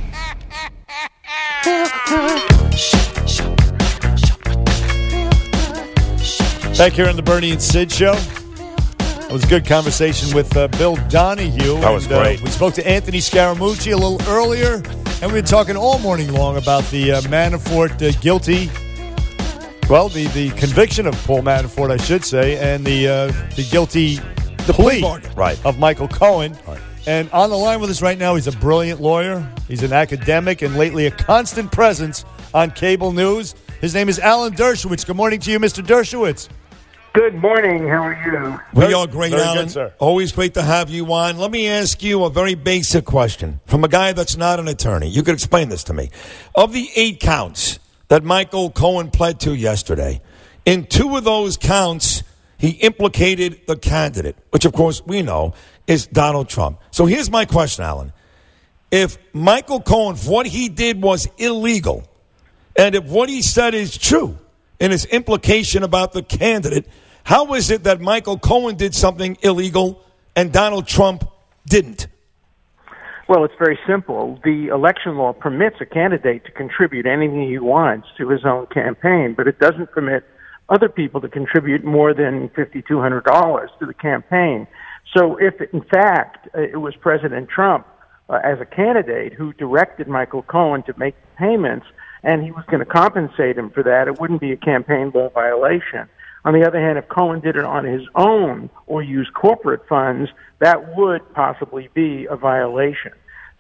Back here on the Bernie and Sid show. It was a good conversation with Bill Donahue. That was great. We spoke to Anthony Scaramucci a little earlier, and we've been talking all morning long about the Manafort guilty. Well, the conviction of Paul Manafort, I should say, and the guilty plea of Michael Cohen. Right. And on the line with us right now, he's a brilliant lawyer. He's an academic and lately a constant presence on cable news. His name is Alan Dershowitz. Good morning to you, Mr. Dershowitz. Good morning. How are you? We are great, very Alan. Good, sir. Always great to have you on. Let me ask you a very basic question from a guy that's not an attorney. You could explain this to me. Of the 8 counts that Michael Cohen pled to yesterday, in 2 of those counts, he implicated the candidate, which, of course, we know is Donald Trump. So here's my question, Alan. If Michael Cohen, what he did was illegal, and if what he said is true in his implication about the candidate, how is it that Michael Cohen did something illegal and Donald Trump didn't? Well, it's very simple. The election law permits a candidate to contribute anything he wants to his own campaign, but it doesn't permit other people to contribute more than $5,200 to the campaign. So if, in fact, it was President Trump as a candidate who directed Michael Cohen to make payments, and he was going to compensate him for that, it wouldn't be a campaign law violation. On the other hand, if Cohen did it on his own or used corporate funds, that would possibly be a violation.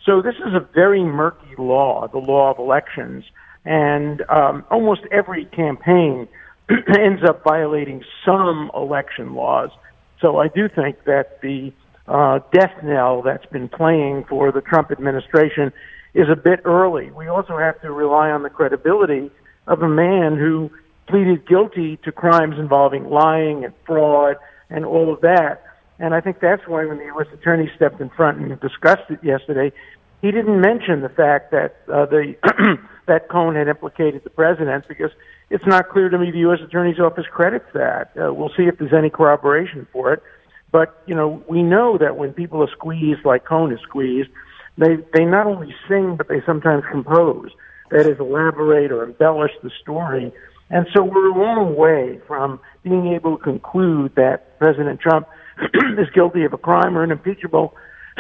So this is a very murky law, the law of elections, and almost every campaign ends up violating some election laws. So I do think that the death knell that's been playing for the Trump administration is a bit early. We also have to rely on the credibility of a man who pleaded guilty to crimes involving lying and fraud and all of that. And I think that's why when the U.S. Attorney stepped in front and discussed it yesterday, he didn't mention the fact that that Cohen had implicated the president, because it's not clear to me the U.S. Attorney's Office credits that. We'll see if there's any corroboration for it. But, we know that when people are squeezed like Cohen is squeezed, they not only sing, but they sometimes compose. That is, elaborate or embellish the story. And so we're a long way from being able to conclude that President Trump is guilty of a crime or an impeachable,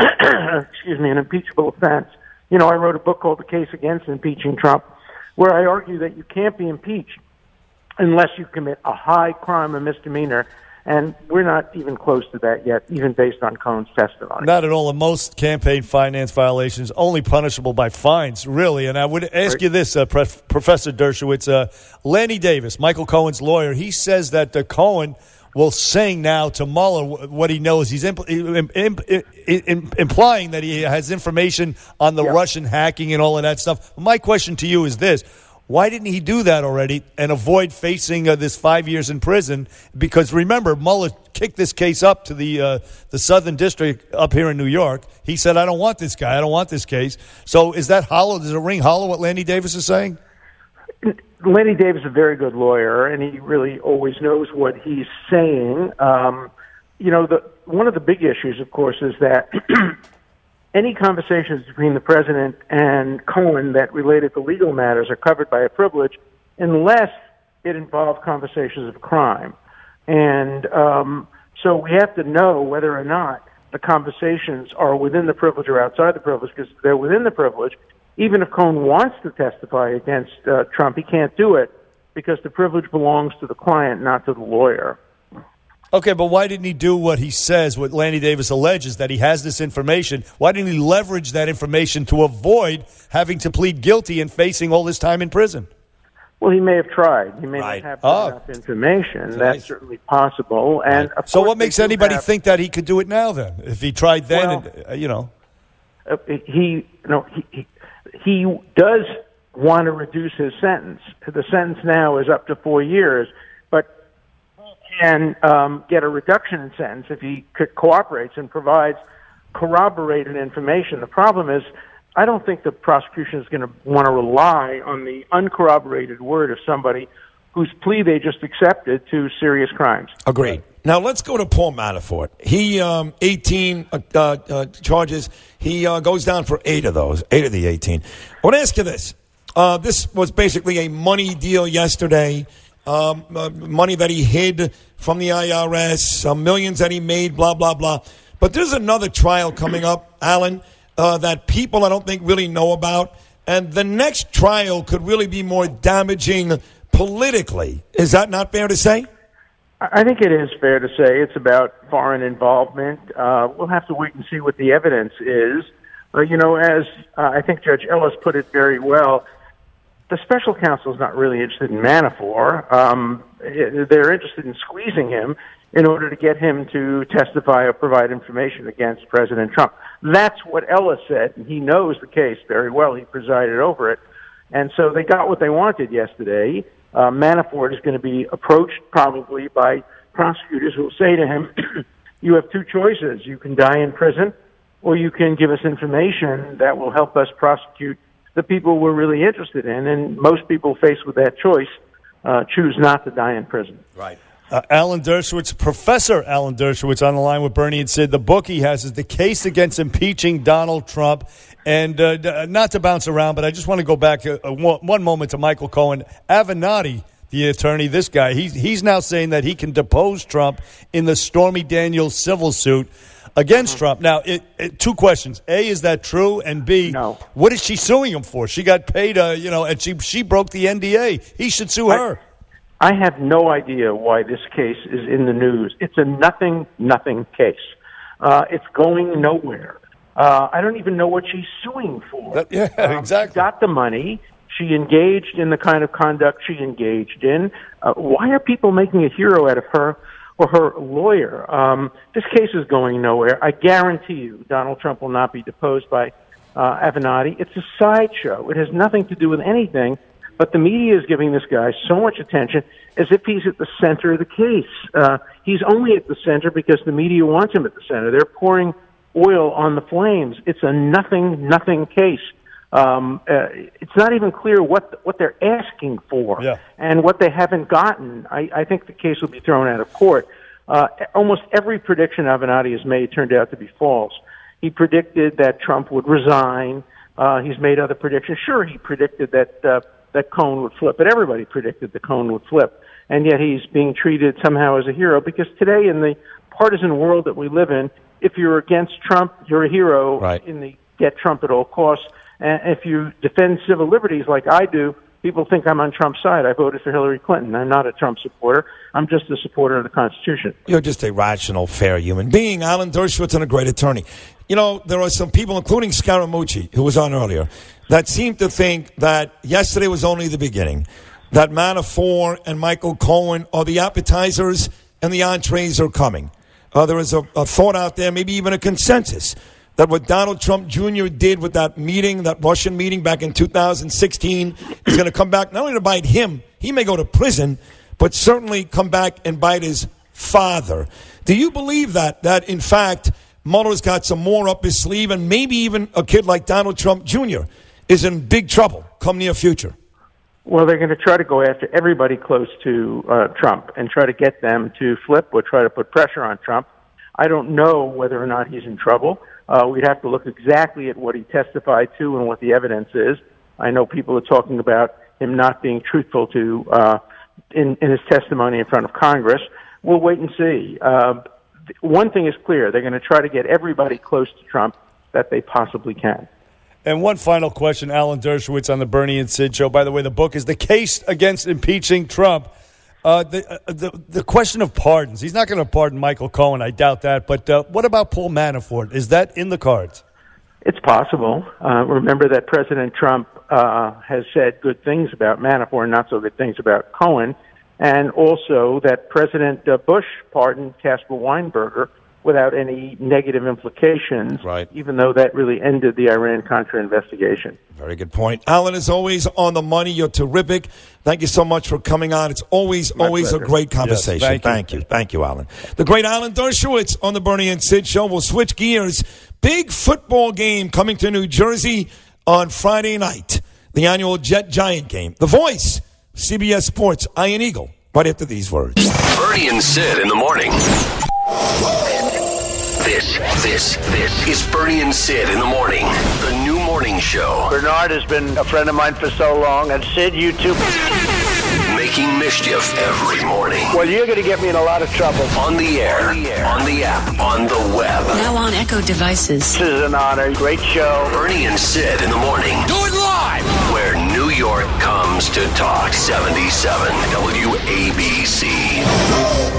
an impeachable offense. I wrote a book called The Case Against Impeaching Trump, where I argue that you can't be impeached unless you commit a high crime or misdemeanor. And we're not even close to that yet, even based on Cohen's testimony. Not at all. In most campaign finance violations, only punishable by fines, really. And I would ask you this, Professor Dershowitz. Lanny Davis, Michael Cohen's lawyer, he says that Cohen will sing now to Mueller what he knows. He's implying that he has information on the Russian hacking and all of that stuff. My question to you is this. Why didn't he do that already and avoid facing this 5 years in prison? Because remember, Mueller kicked this case up to the Southern District up here in New York. He said, I don't want this guy. I don't want this case. So is that hollow? Does it ring hollow what Lanny Davis is saying? Lanny Davis is a very good lawyer, and he really always knows what he's saying. One of the big issues, of course, is that any conversations between the president and Cohen that related to legal matters are covered by a privilege unless it involved conversations of crime. And so we have to know whether or not the conversations are within the privilege or outside the privilege, because if they're within the privilege, even if Cohen wants to testify against Trump, he can't do it because the privilege belongs to the client, not to the lawyer. Okay, but why didn't he do what he says, what Lanny Davis alleges, that he has this information? Why didn't he leverage that information to avoid having to plead guilty and facing all this time in prison? Well, he may have tried. He may not have enough information. That's certainly possible. And of so course what makes anybody think that he could do it now then? If he tried then, he does want to reduce his sentence. The sentence now is up to 4 years, but can get a reduction in sentence if he cooperates and provides corroborated information. The problem is, I don't think the prosecution is going to want to rely on the uncorroborated word of somebody whose plea they just accepted to serious crimes. Agreed. Now let's go to Paul Manafort. He 18 charges. He goes down for 8 of those, 8 of the 18. I want to ask you this. This was basically a money deal yesterday. Money that he hid from the IRS, millions that he made, blah, blah, blah. But there's another trial coming up, Alan, that people I don't think really know about. And the next trial could really be more damaging politically. Is that not fair to say? I think it is fair to say it's about foreign involvement. We'll have to wait and see what the evidence is. As I think Judge Ellis put it very well, the special counsel is not really interested in Manafort. They're interested in squeezing him in order to get him to testify or provide information against President Trump. That's what Ellis said, and he knows the case very well. He presided over it. And so they got what they wanted yesterday. Manafort is going to be approached probably by prosecutors who will say to him, you have 2 choices. You can die in prison, or you can give us information that will help us prosecute the people we're really interested in. And most people faced with that choice choose not to die in prison. Right. Alan Dershowitz, Professor Alan Dershowitz on the line with Bernie and Sid. The book he has is The Case Against Impeaching Donald Trump. And not to bounce around, but I just want to go back one moment to Michael Cohen. Avenatti, the attorney, this guy, he's now saying that he can depose Trump in the Stormy Daniels civil suit against Trump. Now, 2 questions. A, is that true? And B, what is she suing him for? She got paid, and she broke the NDA. He should sue her. I have no idea why this case is in the news. It's a nothing case. It's going nowhere. I don't even know what she's suing for. Exactly. She got the money. She engaged in the kind of conduct she engaged in. Why are people making a hero out of her or her lawyer? This case is going nowhere. I guarantee you Donald Trump will not be deposed by Avenatti. It's a sideshow. It has nothing to do with anything, but the media is giving this guy so much attention as if he's at the center of the case. He's only at the center because the media wants him at the center. They're pouring oil on the flames. It's a nothing case. It's not even clear what they're asking for and what they haven't gotten. I think the case will be thrown out of court. Almost every prediction Avenatti has made turned out to be false. He predicted that Trump would resign. He's made other predictions. Sure, he predicted that Cohen would flip, but everybody predicted the Cohen would flip. And yet he's being treated somehow as a hero because today in the partisan world that we live in, if you're against Trump, you're a hero in the get Trump at all costs. And if you defend civil liberties like I do, people think I'm on Trump's side. I voted for Hillary Clinton. I'm not a Trump supporter. I'm just a supporter of the Constitution. You're just a rational, fair human being. Alan Dershowitz and a great attorney. You know, there are some people, including Scaramucci, who was on earlier, that seem to think that yesterday was only the beginning, that Manafort and Michael Cohen are the appetizers and the entrees are coming. There is a thought out there, maybe even a consensus, that what Donald Trump Jr. did with that meeting, that Russian meeting back in 2016, is going to come back not only to bite him, he may go to prison, but certainly come back and bite his father. Do you believe that in fact, Mueller's got some more up his sleeve and maybe even a kid like Donald Trump Jr. is in big trouble come near future? Well, they're going to try to go after everybody close to Trump and try to get them to flip or try to put pressure on Trump. I don't know whether or not he's in trouble. We'd have to look exactly at what he testified to and what the evidence is. I know people are talking about him not being truthful to in his testimony in front of Congress. We'll wait and see. One thing is clear. They're going to try to get everybody close to Trump that they possibly can. And one final question, Alan Dershowitz on the Bernie and Sid show. By the way, the book is The Case Against Impeaching Trump. The question of pardons. He's not going to pardon Michael Cohen. I doubt that. But what about Paul Manafort? Is that in the cards? It's possible. Remember that President Trump has said good things about Manafort and not so good things about Cohen. And also that President Bush pardoned Caspar Weinberger without any negative implications, even though that really ended the Iran-Contra investigation. Very good point. Alan, as always, on the money. You're terrific. Thank you so much for coming on. It's always a great conversation. Yes, thank you. Thank you, Alan. The great Alan Dershowitz on the Bernie and Sid show. We'll switch gears. Big football game coming to New Jersey on Friday night. The annual Jet Giant game. The voice, CBS Sports, Ian Eagle, right after these words. Bernie and Sid in the morning. This is Bernie and Sid in the morning. The new morning show. Bernard has been a friend of mine for so long, and Sid, you too. Making mischief every morning. Well, you're going to get me in a lot of trouble. On the air, on the app, on the web. Now on Echo devices. This is an honor. Great show. Bernie and Sid in the morning. Do it live! Where New York comes to talk. 77 WABC.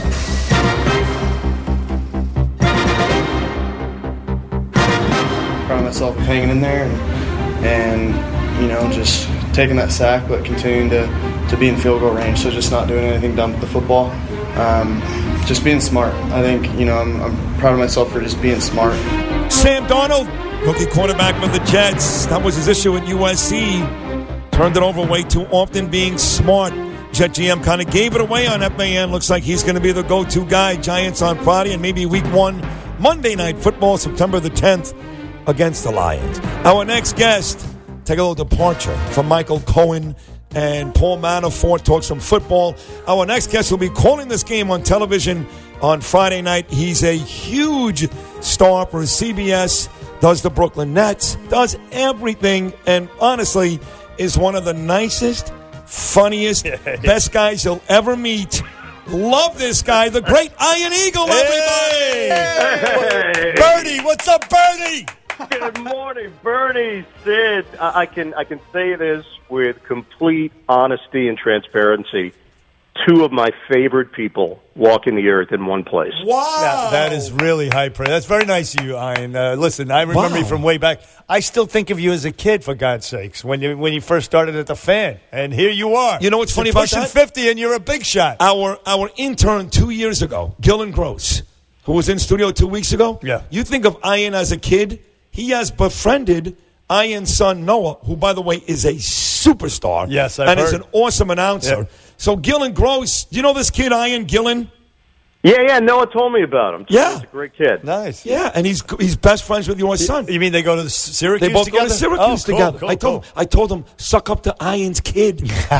Proud of myself hanging in there and you know, just taking that sack but continuing to be in field goal range, so just not doing anything dumb with the football, just being smart. I think, you know, I'm proud of myself for just being smart. Sam Darnold, rookie quarterback with the Jets. That was his issue at USC. Turned it over way too often, being smart. Jet GM kind of gave it away on FAN. Looks like he's going to be the go-to guy. Giants on Friday and maybe week 1 Monday Night Football, September the 10th. Against the Lions. Our next guest, take a little departure from Michael Cohen and Paul Manafort, talk some football. Our next guest will be calling this game on television on Friday night. He's a huge star for CBS, does the Brooklyn Nets, does everything, and honestly is one of the nicest, funniest, best guys you'll ever meet. Love this guy, the great Ian Eagle, everybody! Hey. Bernie, what's up, Bernie? Good morning, Bernie, Sid. I can say this with complete honesty and transparency. two of my favorite people walking the earth in one place. Wow. That is really high praise. That's very nice of you, Ian. Listen, I remember you from way back. I still think of you as a kid, for God's sakes, when you first started at the Fan. And here you are. You know what's funny about that? Pushing 50 and you're a big shot. Our intern 2 years ago, Gillen Gross, who was in studio 2 weeks ago. Yeah. You think of Ian as a kid, he has befriended Ian's son, Noah, who, by the way, is a superstar. Yes, I've and heard. is an awesome announcer. Yeah. So Gillen Gross, do you know this kid, Ian Gillen? Yeah, Noah told me about him. Yeah. He's a great kid. Nice. Yeah, and he's best friends with your son. You mean they go to Syracuse They both together? go to Syracuse together. Cool. I told him, suck up to Ian's kid.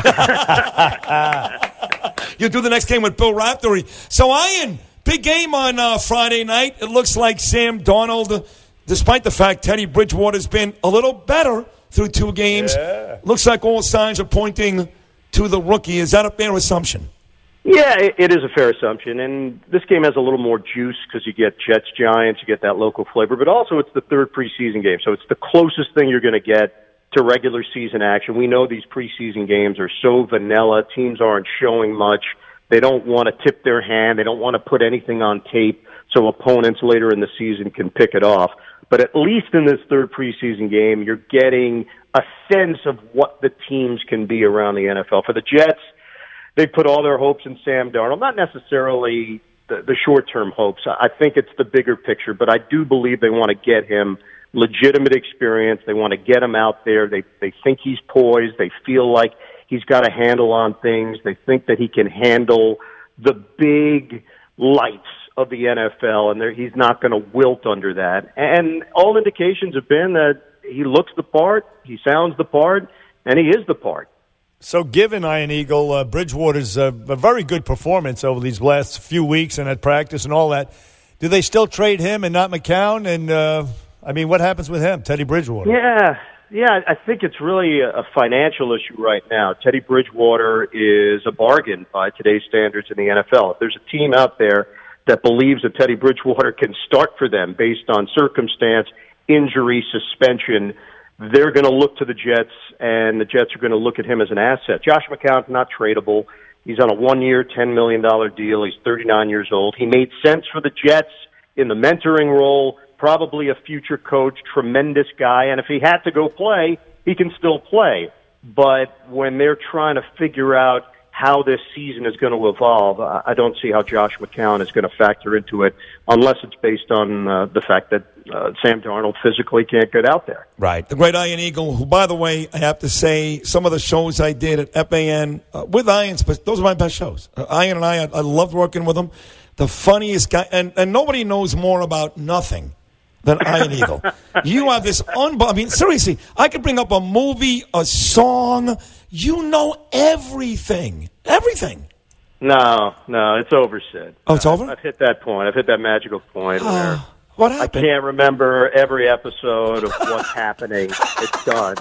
You do the next game with Bill Raftery. So, Ian, big game on Friday night. It looks like Sam Darnold, despite the fact Teddy Bridgewater's been a little better through 2 games, looks like all signs are pointing to the rookie. Is that a fair assumption? Yeah, it is a fair assumption, and this game has a little more juice because you get Jets-Giants, you get that local flavor, but also it's the third preseason game, so it's the closest thing you're going to get to regular season action. We know these preseason games are so vanilla. Teams aren't showing much. They don't want to tip their hand. They don't want to put anything on tape so opponents later in the season can pick it off. But at least in this third preseason game, you're getting a sense of what the teams can be around the NFL. For the Jets, they put all their hopes in Sam Darnold, not necessarily the short-term hopes. I think it's the bigger picture, but I do believe they want to get him legitimate experience. They want to get him out there. They think he's poised. They feel like he's got a handle on things. They think that he can handle the big lights of the NFL, and he's not going to wilt under that. And all indications have been that he looks the part, he sounds the part, and he is the part. So given Iron Eagle, Bridgewater's a very good performance over these last few weeks and at practice and all that, do they still trade him and not McCown? And, what happens with him, Teddy Bridgewater? Yeah, I think it's really a financial issue right now. Teddy Bridgewater is a bargain by today's standards in the NFL. If there's a team out there that believes that Teddy Bridgewater can start for them based on circumstance, injury, suspension, they're going to look to the Jets, and the Jets are going to look at him as an asset. Josh McCown's not tradable. He's on a 1-year, $10 million deal. He's 39 years old. He made sense for the Jets in the mentoring role, probably a future coach, tremendous guy, and if he had to go play, he can still play. But when they're trying to figure out how this season is going to evolve, I don't see how Josh McCown is going to factor into it unless it's based on the fact that Sam Darnold physically can't get out there. Right. The great Iron Eagle, who, by the way, I have to say, some of the shows I did at FAN with Iron, those are my best shows. Iron and I loved working with him. The funniest guy, and nobody knows more about nothing than Iron Eagle. You have this seriously, I could bring up a movie, a song. You know everything. Everything. No, it's over, Sid. Oh, it's over? I've hit that point. I've hit that magical point where what happened? I can't remember every episode of what's happening. It's done.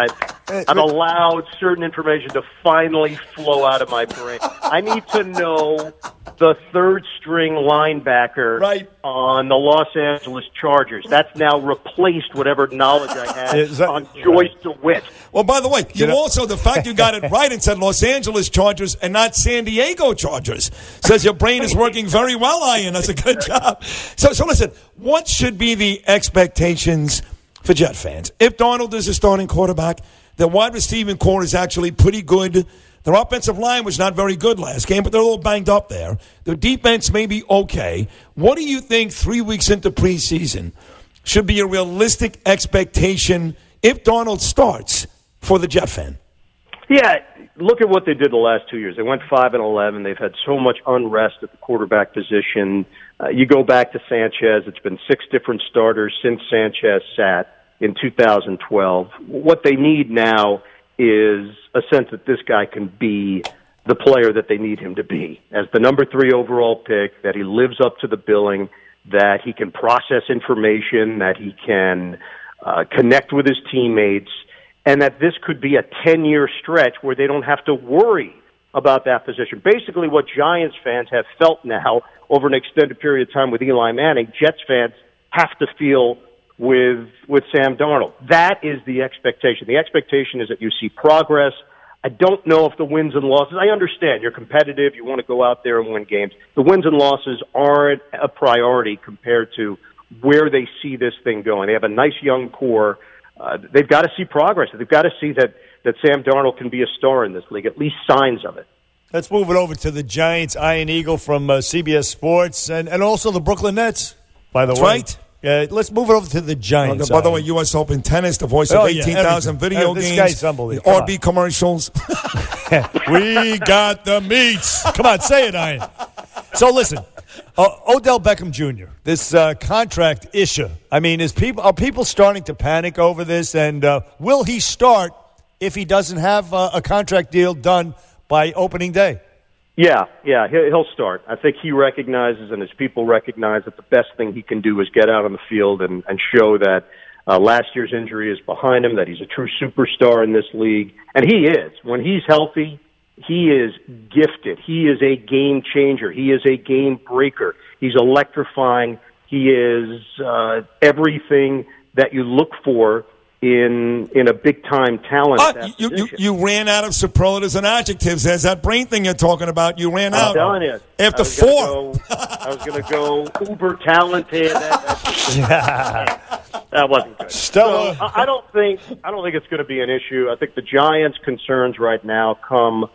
I've allowed certain information to finally flow out of my brain. I need to know the third-string linebacker on the Los Angeles Chargers. That's now replaced whatever knowledge I had on Joyce DeWitt. Well, by the way, the fact you got it right and said Los Angeles Chargers and not San Diego Chargers says your brain is working very well, Ian. That's a good job. So listen, what should be the expectations for Jet fans? If Darnold is a starting quarterback, their wide receiving core is actually pretty good. Their offensive line was not very good last game, but they're a little banged up there. Their defense may be okay. What do you think 3 weeks into preseason should be a realistic expectation if Darnold starts for the Jet fan? Yeah, look at what they did the last 2 years. They went 5-11. They've had so much unrest at the quarterback position. You go back to Sanchez. It's been 6 different starters since Sanchez sat in 2012. What they need now is a sense that this guy can be the player that they need him to be. As the number 3 overall pick, that he lives up to the billing, that he can process information, that he can connect with his teammates, and that this could be a 10-year stretch where they don't have to worry about that position. Basically what Giants fans have felt now over an extended period of time with Eli Manning, Jets fans have to feel with Sam Darnold. That is the expectation. The expectation is that you see progress. I don't know if the wins and losses, I understand you're competitive, you want to go out there and win games. The wins and losses aren't a priority compared to where they see this thing going. They have a nice young core. They've got to see progress. They've got to see that Sam Darnold can be a star in this league, at least signs of it. Let's move it over to the Giants. Ian Eagle from CBS Sports and also the Brooklyn Nets, by the way. That's right. Let's move it over to the Giants. By the way, U.S. Open tennis, the voice of 18,000 video games, this guy's unbelievable. RB commercials. We got the meats. Come on, say it, Ian. So listen, Odell Beckham Jr., this contract issue. I mean, are people starting to panic over this? And will he start if he doesn't have a contract deal done by opening day? Yeah, he'll start. I think he recognizes and his people recognize that the best thing he can do is get out on the field and show that last year's injury is behind him, that he's a true superstar in this league. And he is. When he's healthy, he is gifted. He is a game changer. He is a game breaker. He's electrifying. He is everything that you look for in a big-time talent. You ran out of superlatives and adjectives. There's that brain thing you're talking about. You ran out. I'm telling you. After four. I was going to go uber talented. That wasn't good. Stella. So I don't think it's going to be an issue. I think the Giants' concerns right now come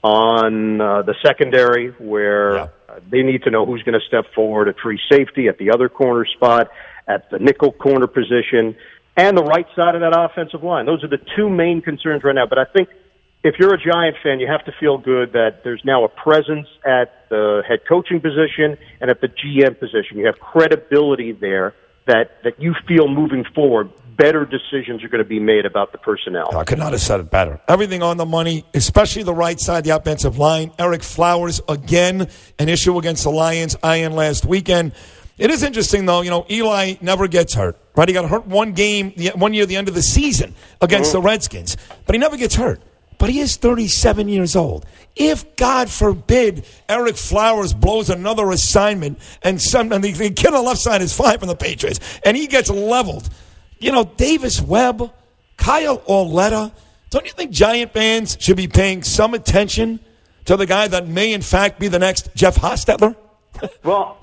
on the secondary, where they need to know who's going to step forward at free safety, at the other corner spot, at the nickel corner position, and the right side of that offensive line. Those are the two main concerns right now. But I think if you're a Giant fan, you have to feel good that there's now a presence at the head coaching position and at the GM position. You have credibility there that you feel moving forward, better decisions are going to be made about the personnel. I could not have said it better. Everything on the money, especially the right side, the offensive line. Eric Flowers, again, an issue against the Lions, Ian, last weekend. It is interesting, though, Eli never gets hurt, right? He got hurt one year at the end of the season against the Redskins, but he never gets hurt. But he is 37 years old. If, God forbid, Eric Flowers blows another assignment and the kid on the left side is fine from the Patriots, and he gets leveled, Davis Webb, Kyle Orletta, don't you think Giant fans should be paying some attention to the guy that may, in fact, be the next Jeff Hostetler? Well,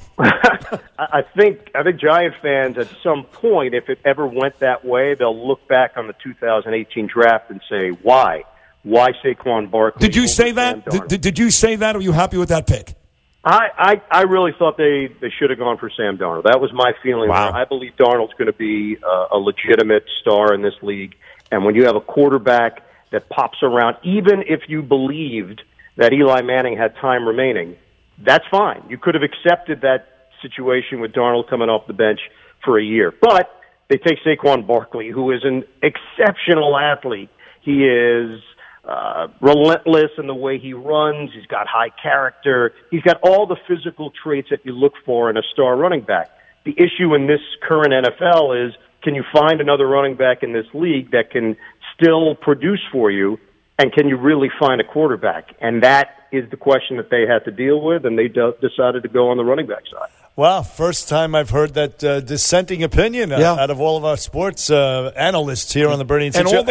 I think Giant fans at some point, if it ever went that way, they'll look back on the 2018 draft and say, why? Why Saquon Barkley? Did you say that? Did you say that? Or are you happy with that pick? I really thought they should have gone for Sam Darnold. That was my feeling. Wow. I believe Darnold's going to be a legitimate star in this league. And when you have a quarterback that pops around, even if you believed that Eli Manning had time remaining, that's fine. You could have accepted that situation with Darnold coming off the bench for a year. But they take Saquon Barkley, who is an exceptional athlete. He is relentless in the way he runs. He's got high character. He's got all the physical traits that you look for in a star running back. The issue in this current NFL is, can you find another running back in this league that can still produce for you, and can you really find a quarterback? And that is the question that they had to deal with, and they decided to go on the running back side. Well, first time I've heard that dissenting opinion out of all of our sports analysts here on the Bernie and Sid Show.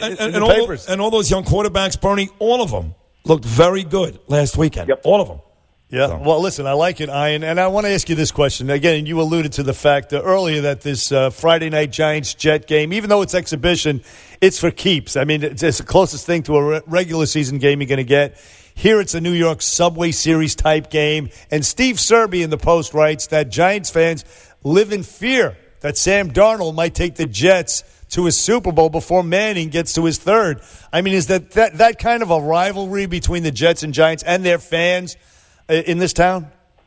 And all those young quarterbacks, Bernie, all of them looked very good last weekend. Yep. All of them. Yeah. So. Well, listen, I like it, Ian, and I want to ask you this question. Again, you alluded to the fact earlier that this Friday night Giants-Jet game, even though it's exhibition, it's for keeps. I mean, it's the closest thing to a regular season game you're going to get. Here it's a New York Subway Series type game. And Steve Serby in the Post writes that Giants fans live in fear that Sam Darnold might take the Jets to his Super Bowl before Manning gets to his third. I mean, is that kind of a rivalry between the Jets and Giants and their fans in this town?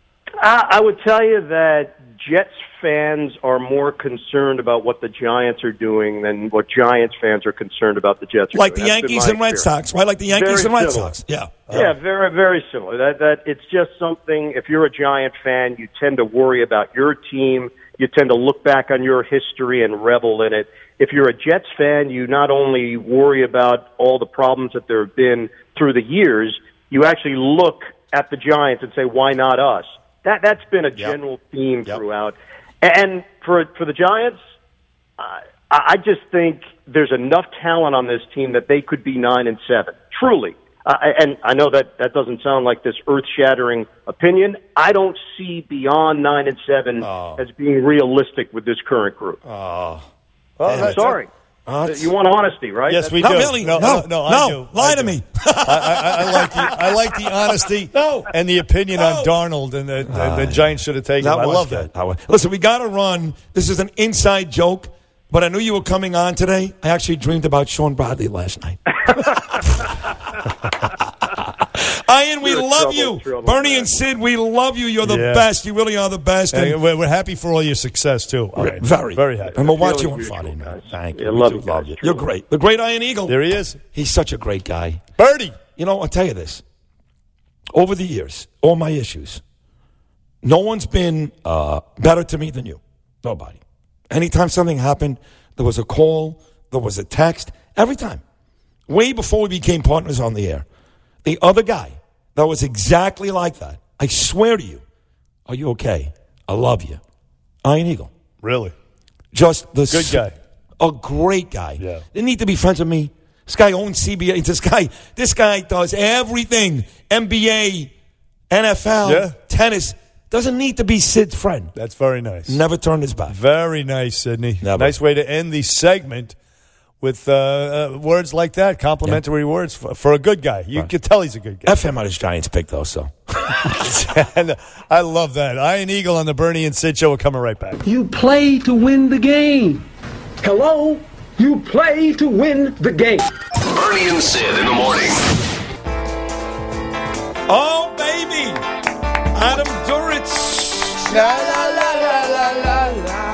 I would tell you that Jets fans are more concerned about what the Giants are doing than what Giants fans are concerned about the Jets. Like the Yankees and Red Sox, right? Like the Yankees and Red Sox. Yeah. Yeah, very, very similar. That it's just something, if you're a Giant fan, you tend to worry about your team. You tend to look back on your history and revel in it. If you're a Jets fan, you not only worry about all the problems that there have been through the years, you actually look at the Giants and say, why not us? That's been a general theme throughout. And for the Giants, I just think there's enough talent on this team that they could be 9-7. Truly. And I know that doesn't sound like this earth-shattering opinion. I don't see beyond 9 and 7 as being realistic with this current group. Well, I'm sorry. You want honesty, right? Yes, we Not do. really. No, No. I do. Lie I to do. me. I like the honesty and the opinion on Darnold, and the Giants should have taken him. I love that. Listen, we got to run. This is an inside joke, but I knew you were coming on today. I actually dreamed about Sean Bradley last night. Ian, we love you. Bernie and Sid, we love you. You're the best. You really are the best. And we're happy for all your success, too. Very. Very happy. And we'll watch you on Friday night. Thank you. Love you. You're great. The great Ian Eagle. There he is. He's such a great guy. Birdie. You know, I'll tell you this. Over the years, all my issues, no one's been better to me than you. Nobody. Anytime something happened, there was a call, there was a text, every time. Way before we became partners on the air. The other guy that was exactly like that, I swear to you, are you okay? I love you. Ian Eagle. Really? Just the good guy. A great guy. Yeah. Didn't need to be friends with me. This guy owns CBA. This guy does everything. NBA, NFL, tennis. Doesn't need to be Sid's friend. That's very nice. Never turned his back. Very nice, Sidney. Never. Nice way to end the segment with words like that, complimentary words for a good guy. You can tell he's a good guy. FM on his Giants pick, though, so. And I love that. Ian Eagle on the Bernie and Sid Show. We're coming right back. You play to win the game. Hello? You play to win the game. Bernie and Sid in the morning. Oh, baby. Adam Duritz. La, la, la, la, la, la.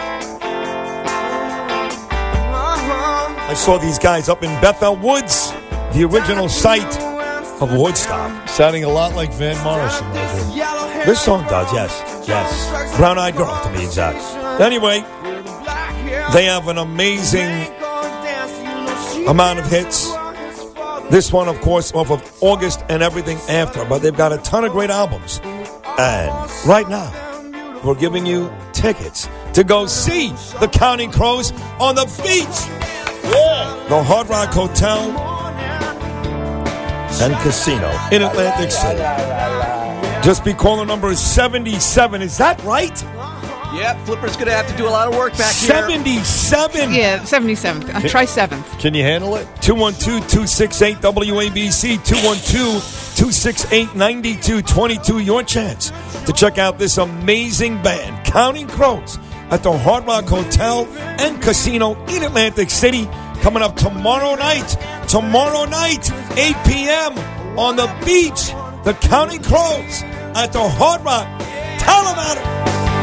I saw these guys up in Bethel Woods, the original site of Woodstock. Sounding a lot like Van Morrison. Right? This song does, yes. Brown Eyed Girl, to be exact. Anyway, they have an amazing amount of hits. This one, of course, off of August and everything after. But they've got a ton of great albums. And right now, we're giving you tickets to go see the Counting Crows on the beach. The Hard Rock Hotel and Casino in Atlantic City. Just be calling number 77. Is that right? Yep, Flipper's going to have to do a lot of work back here. 77? Yeah, 77. Try 7th. Can you handle it? 212-268-WABC, 212-268-9222. Your chance to check out this amazing band, Counting Crows, at the Hard Rock Hotel and Casino in Atlantic City, coming up tomorrow night. Tomorrow night, 8 p.m. on the beach. The Counting Crows at the Hard Rock. Tell them about it.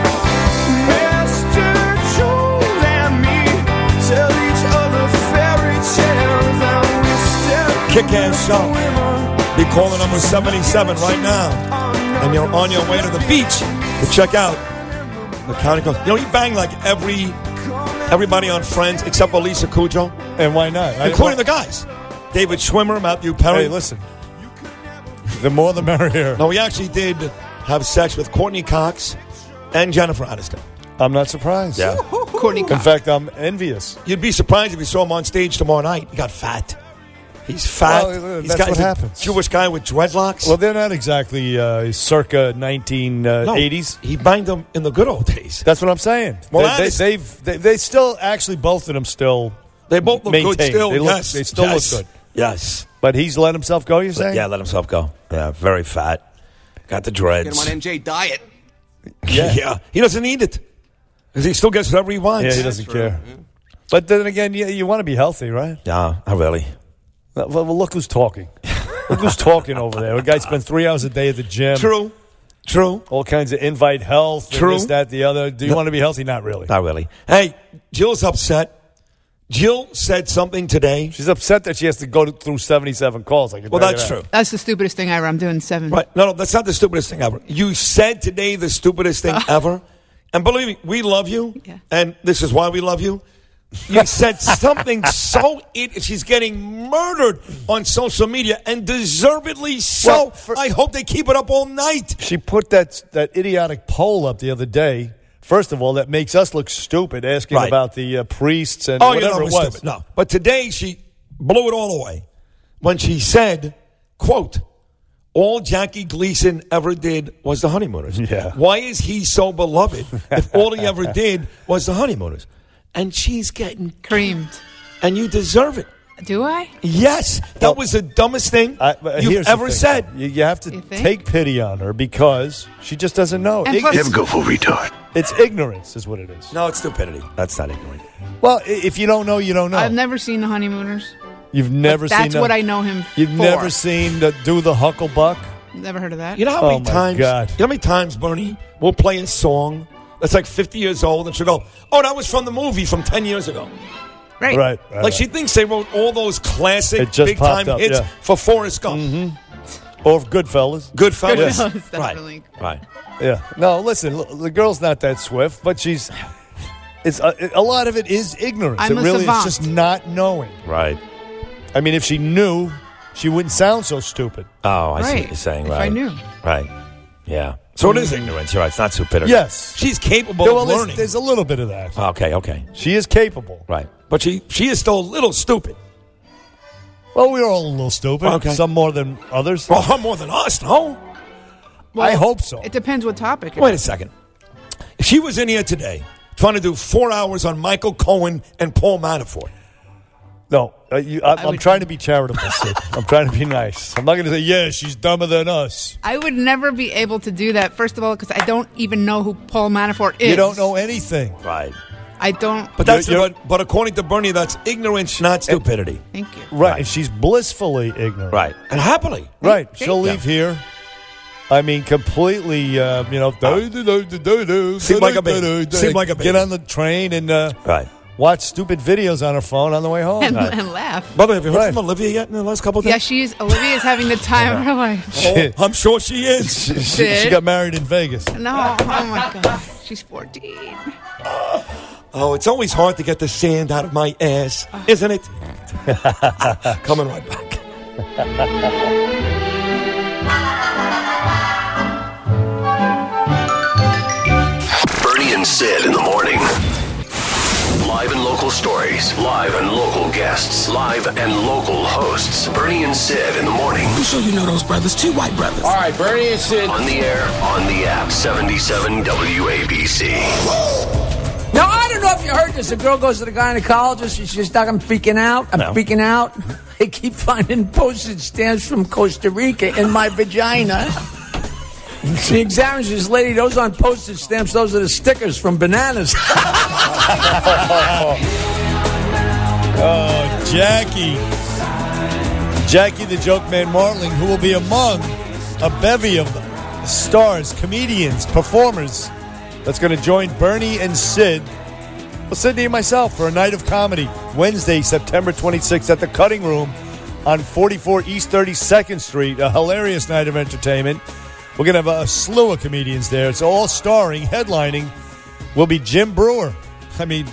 Kick-ass show. Be calling number 77 right now. And you're on your way to the beach to check out the Counting Crows. You know, he banged like everybody on Friends except for Lisa Kudrow. And why not? Including the guys. David Schwimmer, Matthew Perry. Hey, listen. The more the merrier. No, we actually did have sex with Courtney Cox and Jennifer Aniston. I'm not surprised. Yeah. Courtney Cox. In fact, I'm envious. You'd be surprised if you saw him on stage tomorrow night. He got fat. He's fat. Well, he's that's what happens. Jewish guy with dreadlocks. Well, they're not exactly circa 1980s. He banged them in the good old days. That's what I'm saying. Well, they still actually both of them still. They both look maintain. good still. They still look good. Yes. But he's let himself go. You're saying? Yeah, let himself go. Yeah, very fat. Got the dreads. Get him on MJ diet. Yeah. He doesn't need it because he still gets whatever he wants. Yeah, he doesn't care. Yeah. But then again, you want to be healthy, right? Yeah, not really. Well, look who's talking. Look who's talking over there. A guy spends 3 hours a day at the gym. True. All kinds of invite health. True. This, that, the other. Do you want to be healthy? Not really. Not really. Hey, Jill's upset. Jill said something today. She's upset that she has to go through 77 calls. Well, that's true. That's the stupidest thing ever. I'm doing 7. Right. No, that's not the stupidest thing ever. You said today the stupidest thing ever. And believe me, we love you. Yeah. And this is why we love you. You said something she's getting murdered on social media, and deservedly so. Well, I hope they keep it up all night. She put that idiotic poll up the other day. First of all, that makes us look stupid, asking about the priests and whatever it was. Stupid. No, but today she blew it all away when she said, quote, all Jackie Gleason ever did was the Honeymooners. Yeah. Why is he so beloved if all he ever did was the Honeymooners? And she's getting creamed. And you deserve it. Do I? Yes. That was the dumbest thing you've ever said. You have to take pity on her because she just doesn't know. Never go full retard. It's ignorance is what it is. No, it's stupidity. That's not ignorant. Well, if you don't know, you don't know. I've never seen the Honeymooners. You've never seen That's what I know him You've for. never seen Do the Hucklebuck? Never heard of that. You know how many times? God. You know how many times, Bernie, we'll play a song that's like 50 years old, and she'll go, "Oh, that was from the movie from 10 years ago." Right. Like she thinks they wrote all those classic It just big time popped up, hits yeah. for Forrest Gump. Mm-hmm. Or Goodfellas. Goodfellas. Definitely. Right. Yeah. No, listen, the girl's not that swift, but she's. It's a lot of it is ignorance. I'm it a really savant. is just not knowing. Right. I mean, if she knew, she wouldn't sound so stupid. Oh, I see Right. what you're saying. If Right. I knew. Right. Yeah. So it is ignorance. You're right. It's not stupidity. Yes. She's capable Well, of learning. there's a little bit of that. Okay. She is capable. Right. But she is still a little stupid. Well, we're all a little stupid. Okay. Some more than others. Well, more than us, no? Well, I hope so. It depends what topic. Wait a second. If she was in here today trying to do 4 hours on Michael Cohen and Paul Manafort. No, I'm trying to be charitable, Sid. I'm trying to be nice. I'm not going to say, yeah, she's dumber than us. I would never be able to do that, first of all, because I don't even know who Paul Manafort is. You don't know anything. Right. I don't. But but according to Bernie, that's ignorance, not stupidity. Thank you. Right. And she's blissfully ignorant. Right. And happily. Right. She'll leave here. I mean, completely, Seem like a baby. Seem like a baby. Get on the train and watch stupid videos on her phone on the way home. And laugh. By the way, have you heard from Olivia yet in the last couple of days? Yeah, Olivia is having the time of her life. Oh, I'm sure she is. She got married in Vegas. No, oh my God. She's 14. Oh, it's always hard to get the sand out of my ass, isn't it? Coming right back. Bernie and Sid in the morning. Live and local stories, live and local guests, live and local hosts. Bernie and Sid in the morning. I'm sure you know those brothers, two white brothers. All right, Bernie and Sid. On the air, on the app, 77 WABC. Now, I don't know if you heard this. A girl goes to the gynecologist and she's like, I'm freaking out. I'm freaking out. I keep finding postage stamps from Costa Rica in my vagina. She examines this lady. Those aren't postage stamps. Those are the stickers from bananas. Oh, Jackie. Jackie the Joke Man Martling, who will be among a bevy of stars, comedians, performers that's going to join Bernie and Sid, well, Sydney and myself, for a night of comedy, Wednesday, September 26th at the Cutting Room on 44 East 32nd Street. A hilarious night of entertainment. We're going to have a slew of comedians there. It's all starring, headlining, will be Jim Brewer. I mean,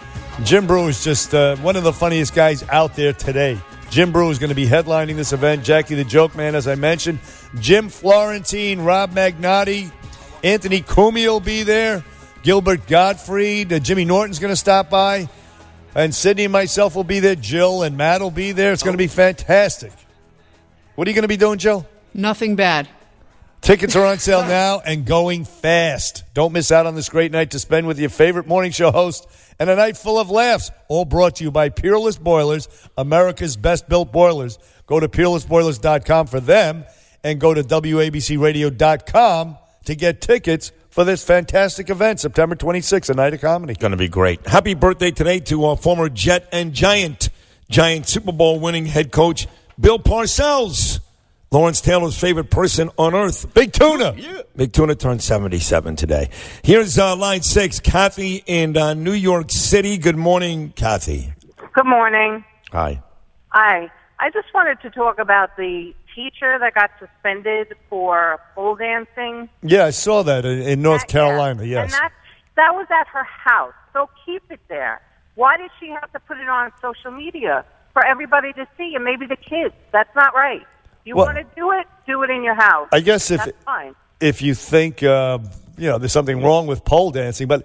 Jim Brewer is just one of the funniest guys out there today. Jim Brewer is going to be headlining this event. Jackie the Joke Man, as I mentioned. Jim Florentine, Rob Magnotti, Anthony Cumia will be there. Gilbert Gottfried, Jimmy Norton's going to stop by. And Sydney and myself will be there. Jill and Matt will be there. It's going to be fantastic. What are you going to be doing, Jill? Nothing bad. Tickets are on sale now and going fast. Don't miss out on this great night to spend with your favorite morning show host and a night full of laughs. All brought to you by Peerless Boilers, America's best-built boilers. Go to peerlessboilers.com for them and go to WABCRadio.com to get tickets for this fantastic event, September 26th, a night of comedy. Going to be great. Happy birthday today to former Jet and Giant Super Bowl winning head coach Bill Parcells. Lawrence Taylor's favorite person on earth. Big Tuna. Yeah. Big Tuna turned 77 today. Here's line 6, Kathy in New York City. Good morning, Kathy. Good morning. Hi. Hi. I just wanted to talk about the teacher that got suspended for pole dancing. Yeah, I saw that in North Carolina, yes. And that was at her house, so keep it there. Why did she have to put it on social media for everybody to see, and maybe the kids? That's not right. You want to do it in your house. I guess That's fine. if you think there's something wrong with pole dancing, but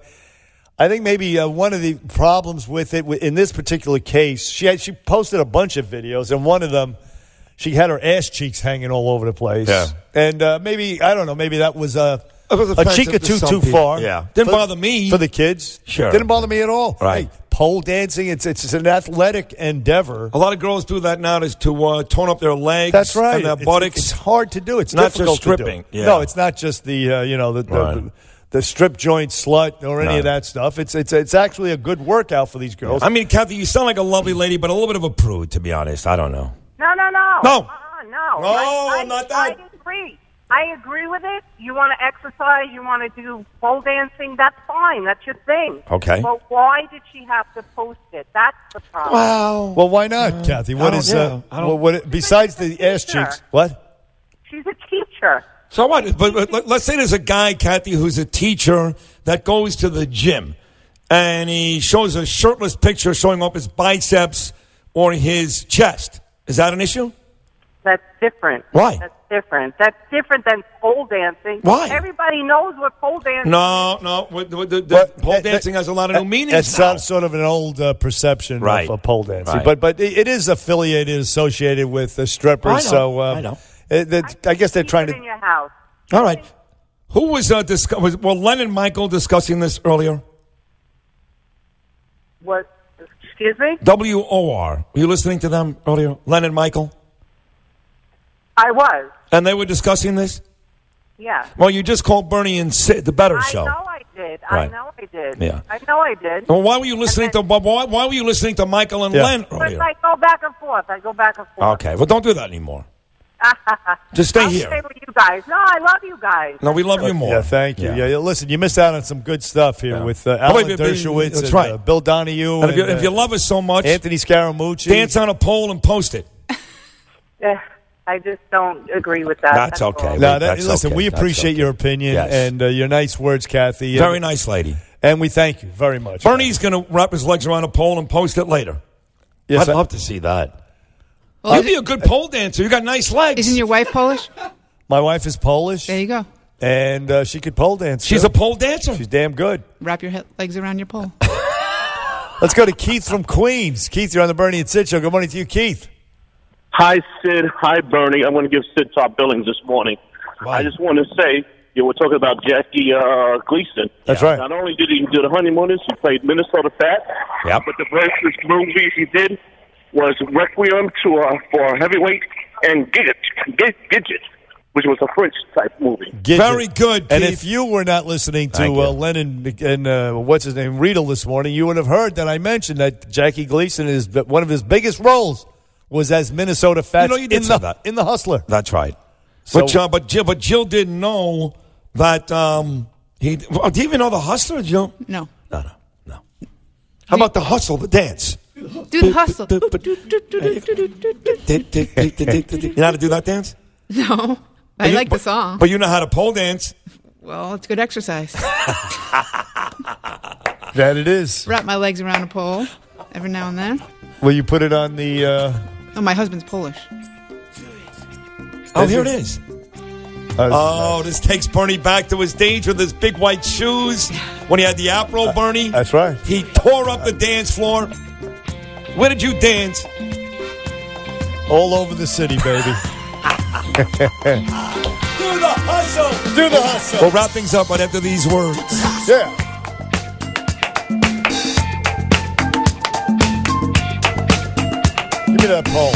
I think maybe one of the problems with it in this particular case, she posted a bunch of videos, and one of them she had her ass cheeks hanging all over the place. Yeah. And maybe, I don't know, maybe that was a offensive cheek or to two some too people. far. Yeah. Didn't bother me. For the kids. Sure. Didn't bother me at all. Right. Hey, pole dancing, it's an athletic endeavor. A lot of girls do that now to tone up their legs. That's right. And their buttocks. It's hard to do. It's not difficult just stripping. to do. Yeah. No, it's not just the strip joint slut or any of that stuff. It's actually a good workout for these girls. I mean, Kathy, you sound like a lovely lady, but a little bit of a prude, to be honest. I don't know. No. No. No. Not that. I agree with it. You want to exercise, you want to do pole dancing, that's fine. That's your thing. Okay. But why did she have to post it? That's the problem. Well, why not, Kathy? Besides the ass cheeks? What? She's a teacher. So what? But let's say there's a guy, Kathy, who's a teacher that goes to the gym, and he shows a shirtless picture showing off his biceps or his chest. Is that an issue? That's different. Why? That's different. That's different than pole dancing. Why? Everybody knows what pole dancing is. No. Pole dancing has a lot of new meanings. It's sort of an old perception of pole dancing. Right. But it is associated with the strippers. I know. I guess they're trying in your house. All right. Who was Len and Michael discussing this earlier? What? Excuse me? WOR. Were you listening to them earlier? Len and Michael? I was. And they were discussing this? Yeah. Well, you just called Bernie and Sid, the better show. I know I did. Right. I know I did. Yeah. I know I did. Well, why were you listening to Michael and Len Because earlier? I go back and forth. Okay. Well, don't do that anymore. Just stay I'll here. stay with you guys. No, I love you guys. No, we love you more. Yeah, thank you. Yeah, listen, you missed out on some good stuff here with Oh, Alan wait, Dershowitz that's and right. Bill Donahue. And if you love us so much, Anthony Scaramucci. dance on a pole and post it. I just don't agree with that. That's okay. all. No, That's listen, okay. we That's appreciate okay. your opinion Yes. and your nice words, Kathy. Very nice lady. And we thank you very much. Bernie's going to wrap his legs around a pole and post it later. Yes, I'd love to see that. Well, You'd be a good pole dancer. You got nice legs. Isn't your wife Polish? My wife is Polish. There you go. And she could pole dance. She's too. a pole dancer. She's damn good. Wrap your legs around your pole. Let's go to Keith from Queens. Keith, you're on the Bernie and Sid show. Good morning to you, Keith. Hi, Sid. Hi, Bernie. I want to give Sid top billings this morning. Wow. I just want to say, we're talking about Jackie Gleason. That's right. Not only did he do The Honeymooners, he played Minnesota Fat, Yep. but the first movie he did was Requiem for Heavyweight and Gidget, which was a French-type movie. Gidget. Very good, And Keith. if you were not listening to Thank you. Lennon and what's his name, Riedel this morning, you would have heard that I mentioned that Jackie Gleason is one of his biggest roles was as Minnesota Fats you did say that. in The Hustler. That's right. So- But Jill didn't know that he. Do you even know The Hustler, Jill? No. No. How about The Hustle, the dance? Do the hustle. You know how to do that dance? No. I like the song. But you know how to pole dance. Well, it's good exercise. That it is. Wrap my legs around a pole every now and then. Will you put it on the... Oh, my husband's Polish. Oh, here it is. Oh, this takes Bernie back to his days with his big white shoes when he had the afro, Bernie. That's right. He tore up the dance floor. Where did you dance? All over the city, baby. Do the hustle. Do the hustle. We'll wrap things up right after these words. Yeah. Give me that pole.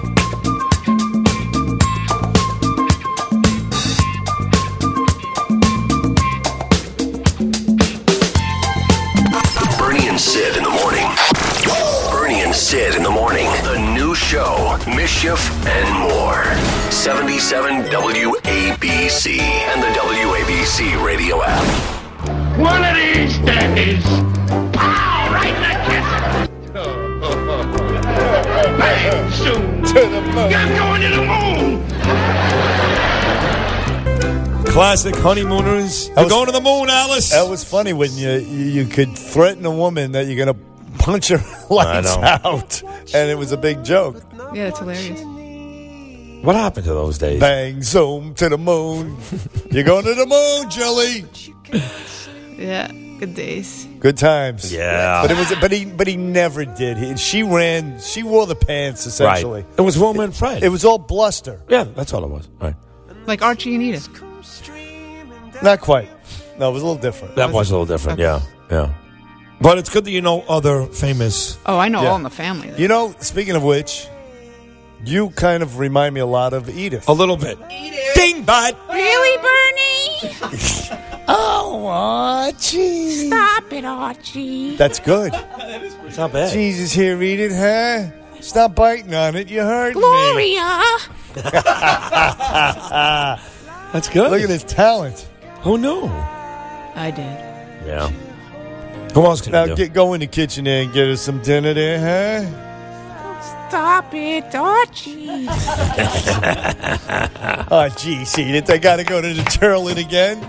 Bernie and Sid in the morning. Bernie and Sid in the morning. The new show, Mischief and More. 77 WABC and the WABC radio app. One of these days, pow, right in the kisser. Bang, soon. To the moon. You're going to the moon. Classic honeymooners. We're going to the moon, Alice. That was funny when you could threaten a woman that you're going to punch her lights out, and it was a big joke. Yeah, it's hilarious. What happened to those days? Bang, zoom to the moon. You're going to the moon, Jelly. Yeah. Good days. Good times. Yeah. But he never did. She wore the pants, essentially. Right. It was Wilma and Fred. It was all bluster. Yeah, that's all it was. Right. Like Archie and Edith. Not quite. No, it was a little different. That was a little different, yeah. But it's good that you know other famous... Oh, I know all in the family. You know, speaking of which, you kind of remind me a lot of Edith. A little bit. Ding, bud! Really, Bernie? Oh, Archie. Stop it, Archie. That's good. It's not bad. Jesus, here, Edith, huh? Stop biting on it. You hurt Gloria. me. That's good. Look at his talent. Who knew? I did. Yeah. Who else can now you do? Go in the kitchen there and get us some dinner there, huh? Stop it, Archie. Oh, geez, Edith, I got to go to the toilet again.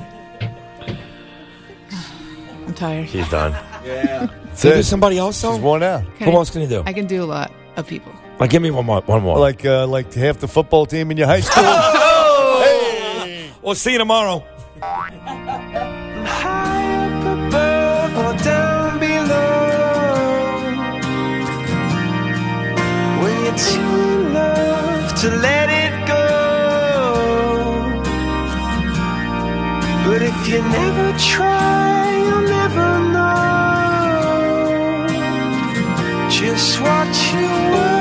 I'm tired. She's done. Yeah. Can you do somebody else, though? She's worn out. Okay. Who else can you do? I can do a lot of people. Like, give me one more. Like half the football team in your high school. Hey! We'll see you tomorrow. High up above or down below, when you're too in love to let it go. But if you never try, you'll never know just what you want.